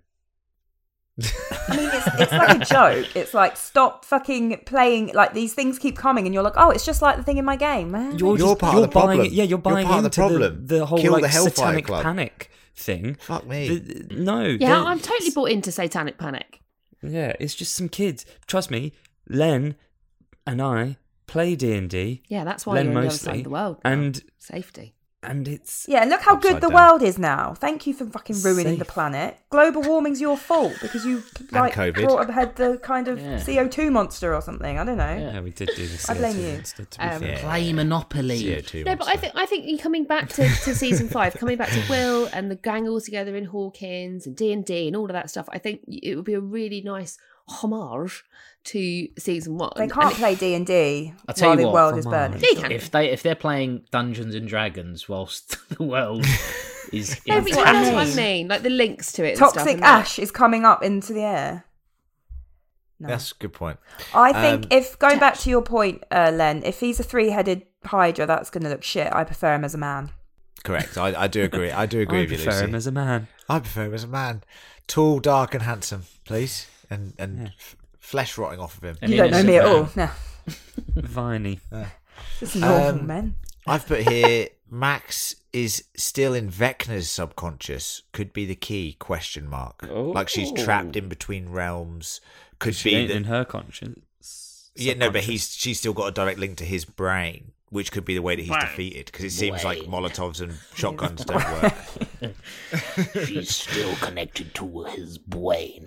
I mean, it's, it's like a joke. It's like, stop fucking playing. Like, these things keep coming, and you're like, oh, it's just like the thing in my game, man. you're, You're just, part of you're the buying problem. it. Yeah, you're You're buying part of the into problem. the, the whole Kill like the Hellfire satanic Club. panic thing. Fuck me. The- no, Yeah, they're- I'm totally bought into Satanic Panic. Yeah, it's just some kids. Trust me, Len and I play D and D. Yeah, that's why Len you're on the other mostly, side of the world. now. and Safety. and it's Yeah, and look how Upside good the down. world is now. Thank you for fucking ruining the Safe. planet. Global warming's your fault because you like COVID. brought ahead the kind of Yeah. C O two monster or something. I don't know. Yeah. yeah, we did do this. I blame you. Instead, to be Um, fair. Play Monopoly. C O two No, but I monster. think I think you coming back to, to season five, coming back to Will and the gang all together in Hawkins and D and D and all of that stuff. I think it would be a really nice homage to season one. They can't And play D and D I'll tell while you the what, world is come on. burning. They can. If they if they're playing Dungeons and Dragons whilst the world is No, in but you what I know mean. what I mean, like the links to it. And stuff, Toxic and that. ash is coming up into the air. No. That's a good point. I think Um, if going back to your point, uh, Len, if he's a three-headed Hydra, that's going to look shit. I prefer him as a man. Correct. I, I do agree. I do agree I with you, prefer Lucy. him as a man. I prefer him as a man. Tall, dark, and handsome, please. And and f- flesh rotting off of him. An you don't know innocent me at man. all. No, Viney. just normal Um, men. I've put here Max is still in Vecna's subconscious. Could be the key, question mark. Like she's trapped in between realms. Could She be ain't that in her conscience. Yeah, no, but subconscious. he's she's still got a direct link to his brain, which could be the way that he's defeated. Because it seems like Brain. Molotovs and shotguns don't work. She's still connected to his brain.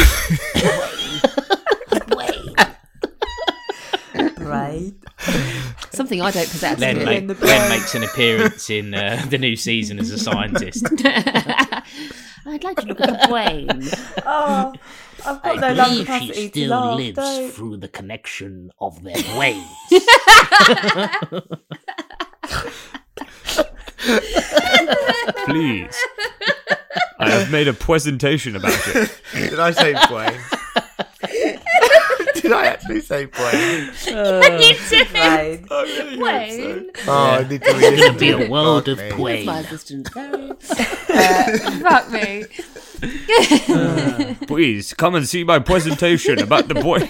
Right. Something I don't possess. Len, Still make, in the Len brain. makes an appearance in uh, the new season as a scientist. I'd like to look at the brain. Oh, I've got I no lung believe capacity she to still laugh. lives Don't. through the connection of their brains. Please. I have made a presentation about it. Did I say brain? Did I actually say brain? Right. Brain. Oh, I need to read It's gonna be a world of me. brain. My assistant. Fuck me. Please come and see my presentation about the boy.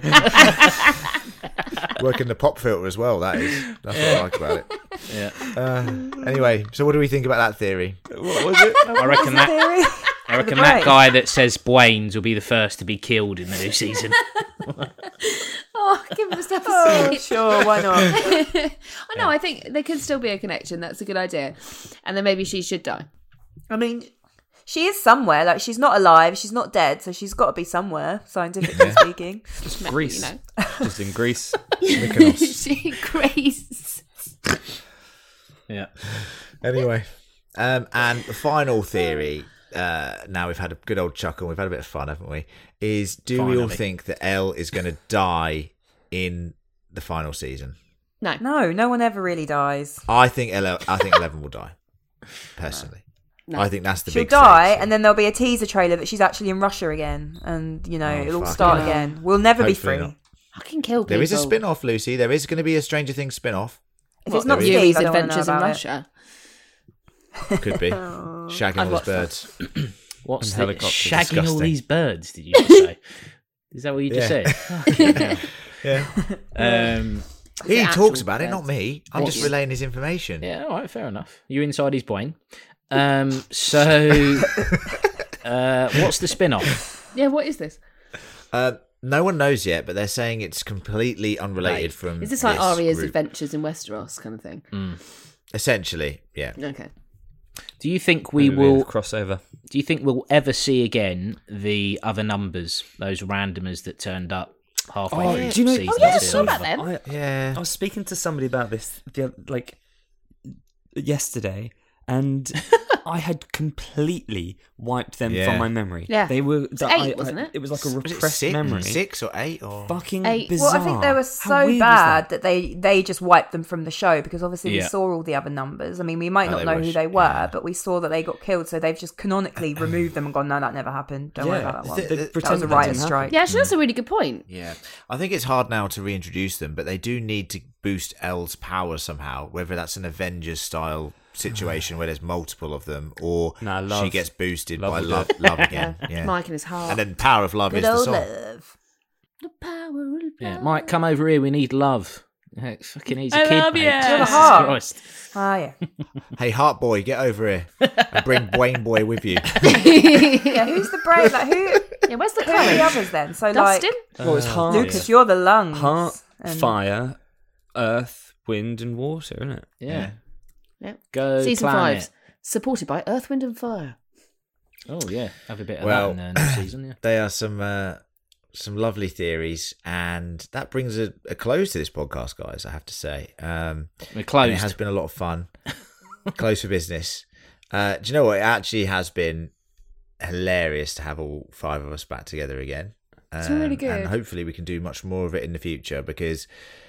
Working the pop filter as well, that is. That's what I like about it. Yeah. Uh, anyway, so what do we think about that theory? What was it? I reckon that Theory? I reckon the that brain. guy that says Bwains will be the first to be killed in the new season. Oh, give him a step Oh, aside. sure, why not? I know, I think there could still be a connection. That's a good idea. And then maybe she should die. I mean, she is somewhere. Like, she's not alive. She's not dead. So she's got to be somewhere, scientifically speaking. Greece. You know. Just in Greece. she Grace. Yeah. Anyway, um, and the final theory. Uh, now we've had a good old chuckle. We've had a bit of fun, haven't we? Is do we all Finally. think that Elle is going to die in the final season? No. No, no one ever really dies. I think Ele- I think Eleven will die. Personally, No. I think that's the She'll big die, stakes. and then there'll be a teaser trailer that she's actually in Russia again, and you know Oh, it'll all fuck. start Yeah. again. We'll never Hopefully be free. not. I can kill people. There is a spin-off, Lucy. There is going to be a Stranger Things spin-off. If What, it's not there is. Steve, Yuri's I don't wanna know Adventures in about it. Russia. Could be. Shagging I've all watched those that. birds. What's And the helicopters. shagging all Disgusting. these birds? Did you just say? Is that what you just Yeah. said? Fucking hell. Yeah. um, He actual talks about it, birds. not me. I'm What's- just relaying his information. yeah, all right, fair enough. You're inside his brain. Um, so, uh, what's the spin-off? Yeah, what is this? Uh, no one knows yet, but they're saying it's completely unrelated Right. from. Is this like Arya's group. Adventures in Westeros kind of thing? Essentially, yeah. Okay. Do you think we Maybe a will? crossover. Do you think we'll ever see again the other numbers, those randomers that turned up halfway Oh, through do you know- season Oh, yeah, two? sure about them. I, Yeah. I was speaking to somebody about this the, oth- like yesterday, and I had completely wiped them Yeah. from my memory. Yeah. they were. It's that eight, I- I- wasn't it? It was like a Was it repressed six, memory. six or eight or Fucking Eight. bizarre. Well, I think they were How so weird was bad that? that they they just wiped them from the show because obviously we Yeah. saw all the other numbers. I mean, we might Oh, not they know were who sh- they were, yeah. but we saw that they got killed, so they've just canonically removed them and gone, no, that never happened. Don't worry Yeah. about that one. They- They That That was pretended a that writer's didn't strike. happen. Yeah, actually, that's a really good point. Yeah, I think it's hard now to reintroduce them, but they do need to boost Elle's power somehow. Whether that's an Avengers style situation where there's multiple of them, or Nah, she love. gets boosted Love by will do love, it. love again. Yeah, Mike and his heart. and then power of love Good is the old song. love. The power of Yeah, love. Mike, come over here. We need love. Yeah, it's fucking easy, I kid. love mate. you. Jesus You're the heart. Christ. Ah, yeah. Hey, Heart Boy, get over here and bring Wayne Boy with you. Yeah, who's the brave? Like, who, Yeah, where's the who are the courage? others then? So, Dustin? Well, it's heart, like, Lucas, you're the lungs. heart, and- fire, earth, wind, and water, isn't it? Yeah. Yeah. Go Season planet. five, supported by Earth, Wind and Fire. Oh yeah, have a bit of Well- that in the next season. Yeah. They are some uh, some lovely theories, and that brings a, a close to this podcast, guys. I have to say, um, We're and closed. it has been a lot of fun. Close for business. Uh, do you know what? It actually has been hilarious to have all five of us back together again. It's been really Um, good. and hopefully we can do much more of it in the future because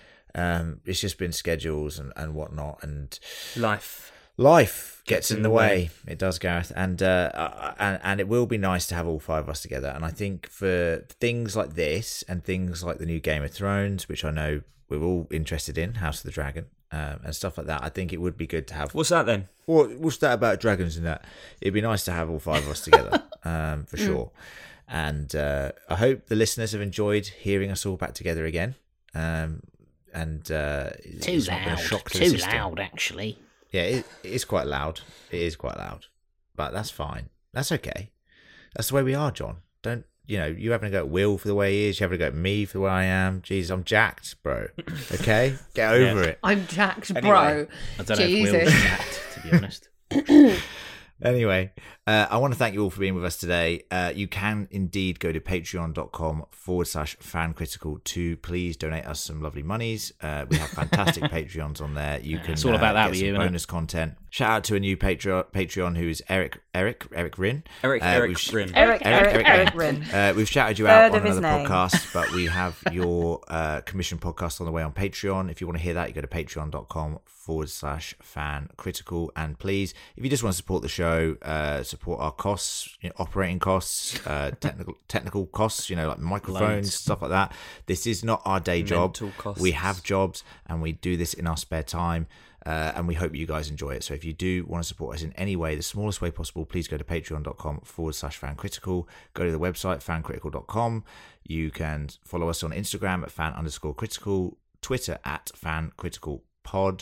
um, it's just been schedules and, and whatnot, and Life. life gets in the way. It does, Gareth, and uh, uh, and and it will be nice to have all five of us together. And I think for things like this and things like the new Game of Thrones, which I know we're all interested in, House of the Dragon, um, and stuff like that, I think it would be good to have. What's that then? Well, what's that about dragons and that? It'd be nice to have all five of us together, um, for sure. And uh, I hope the listeners have enjoyed hearing us all back together again. Um, and uh, Too it's not been a loud. shock to the Too system. loud, actually. Yeah, it, it is quite loud. It is quite loud, but that's fine. That's okay. That's the way we are, John. Don't you know? You having to go at Will for the way he is. You having to go at me for the way I am. Jeez, I'm jacked, bro. Okay, get over it. I'm jacked, Anyway. bro. I don't know Jesus. if Will's jacked, to be honest. Anyway, uh, I want to thank you all for being with us today. Uh, you can indeed go to patreon.com forward slash fan critical to please donate us some lovely monies. Uh, we have fantastic Patreons on there. You can it's all uh, about that get with some you, isn't it? bonus content. Shout out to a new Patreon, Patreon who is Eric, Eric, Eric Rin. Eric, Uh, Eric, we've sh- Rin. Eric, Eric, Eric, Eric, Rin. Rin. Uh, we've shouted you Third out on of his another name. podcast, but we have your uh, commission podcast on the way on Patreon. If you want to hear that, you go to patreon.com forward slash fan critical. And please, if you just want to support the show, uh, support our costs, you know, operating costs, uh, technical technical costs, you know, like microphones, Loads. stuff like that. This is not our day job. Mental costs. We have jobs and we do this in our spare time. Uh, and we hope you guys enjoy it. So if you do want to support us in any way, the smallest way possible, please go to patreon.com forward slash fan critical. Go to the website, fan critical dot com. You can follow us on Instagram at fan underscore critical, Twitter at fan critical pod,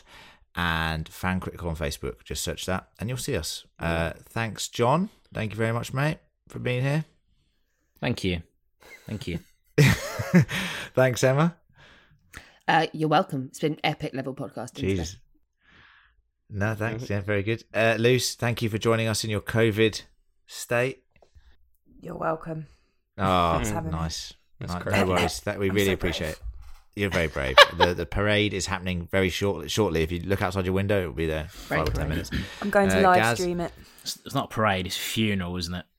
and fan critical on Facebook. Just search that and you'll see us. Uh, thanks, John. Thank you very much, mate, for being here. Thank you. Thank you. Thanks, Emma. Uh, you're welcome. It's been epic level podcasting. today. Jesus. No, thanks. Yeah, very good. Uh, Luce, thank you for joining us in your COVID state. You're welcome. Oh, Thanks for having me. nice. That's No- great. No worries. That we I'm really so appreciate brave. it. You're very brave. the The parade is happening very short, shortly. If you look outside your window, it'll be there. Great Five or ten parade. minutes. I'm going to Uh, live Gaz? stream it. It's, it's not a parade, it's a funeral, isn't it?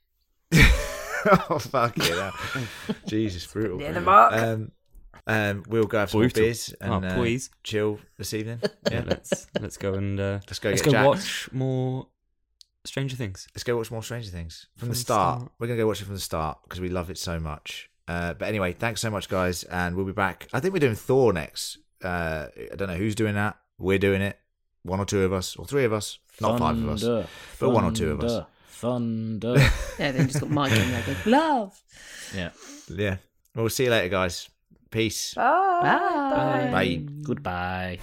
Oh fuck yeah! Jesus, brutal. Near the mark. Um, um, we'll go have some more Brutal. beers and Oh, uh, please. chill this evening. Yeah, Yeah, let's let's go and uh, let's go let's get go jacked. watch more Stranger Things. Let's go watch more Stranger Things from, From the the start. start. We're gonna go watch it from the start because we love it so much. Uh, but anyway, thanks so much, guys, and we'll be back. I think we're doing Thor next. Uh, I don't know who's doing that. We're doing it. One or two of us, or three of us. Not five of us, Thunder, but one or two of us. Thunder. Yeah, then just got Mike in there. Go, love. Yeah. Yeah. Well, we'll see you later, guys. Peace. Bye. Bye. Bye. Goodbye.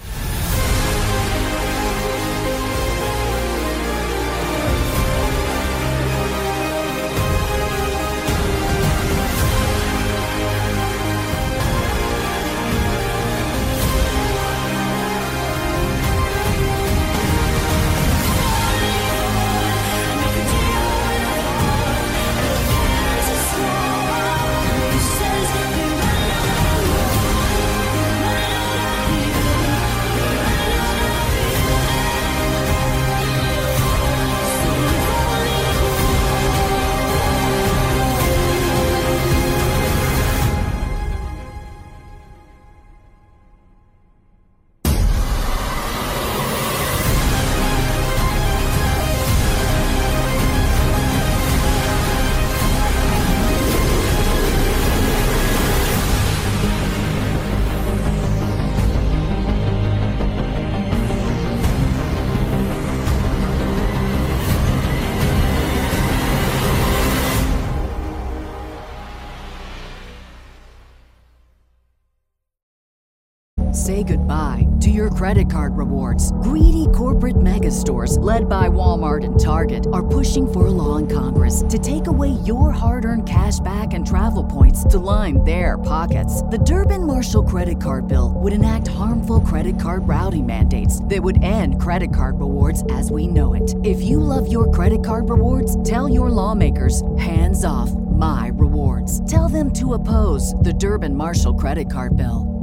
Say goodbye to your credit card rewards. Greedy corporate mega stores, led by Walmart and Target, are pushing for a law in Congress to take away your hard-earned cash back and travel points to line their pockets. The Durbin-Marshall credit card bill would enact harmful credit card routing mandates that would end credit card rewards as we know it. If you love your credit card rewards, tell your lawmakers, hands off my rewards. Tell them to oppose the Durbin-Marshall credit card bill.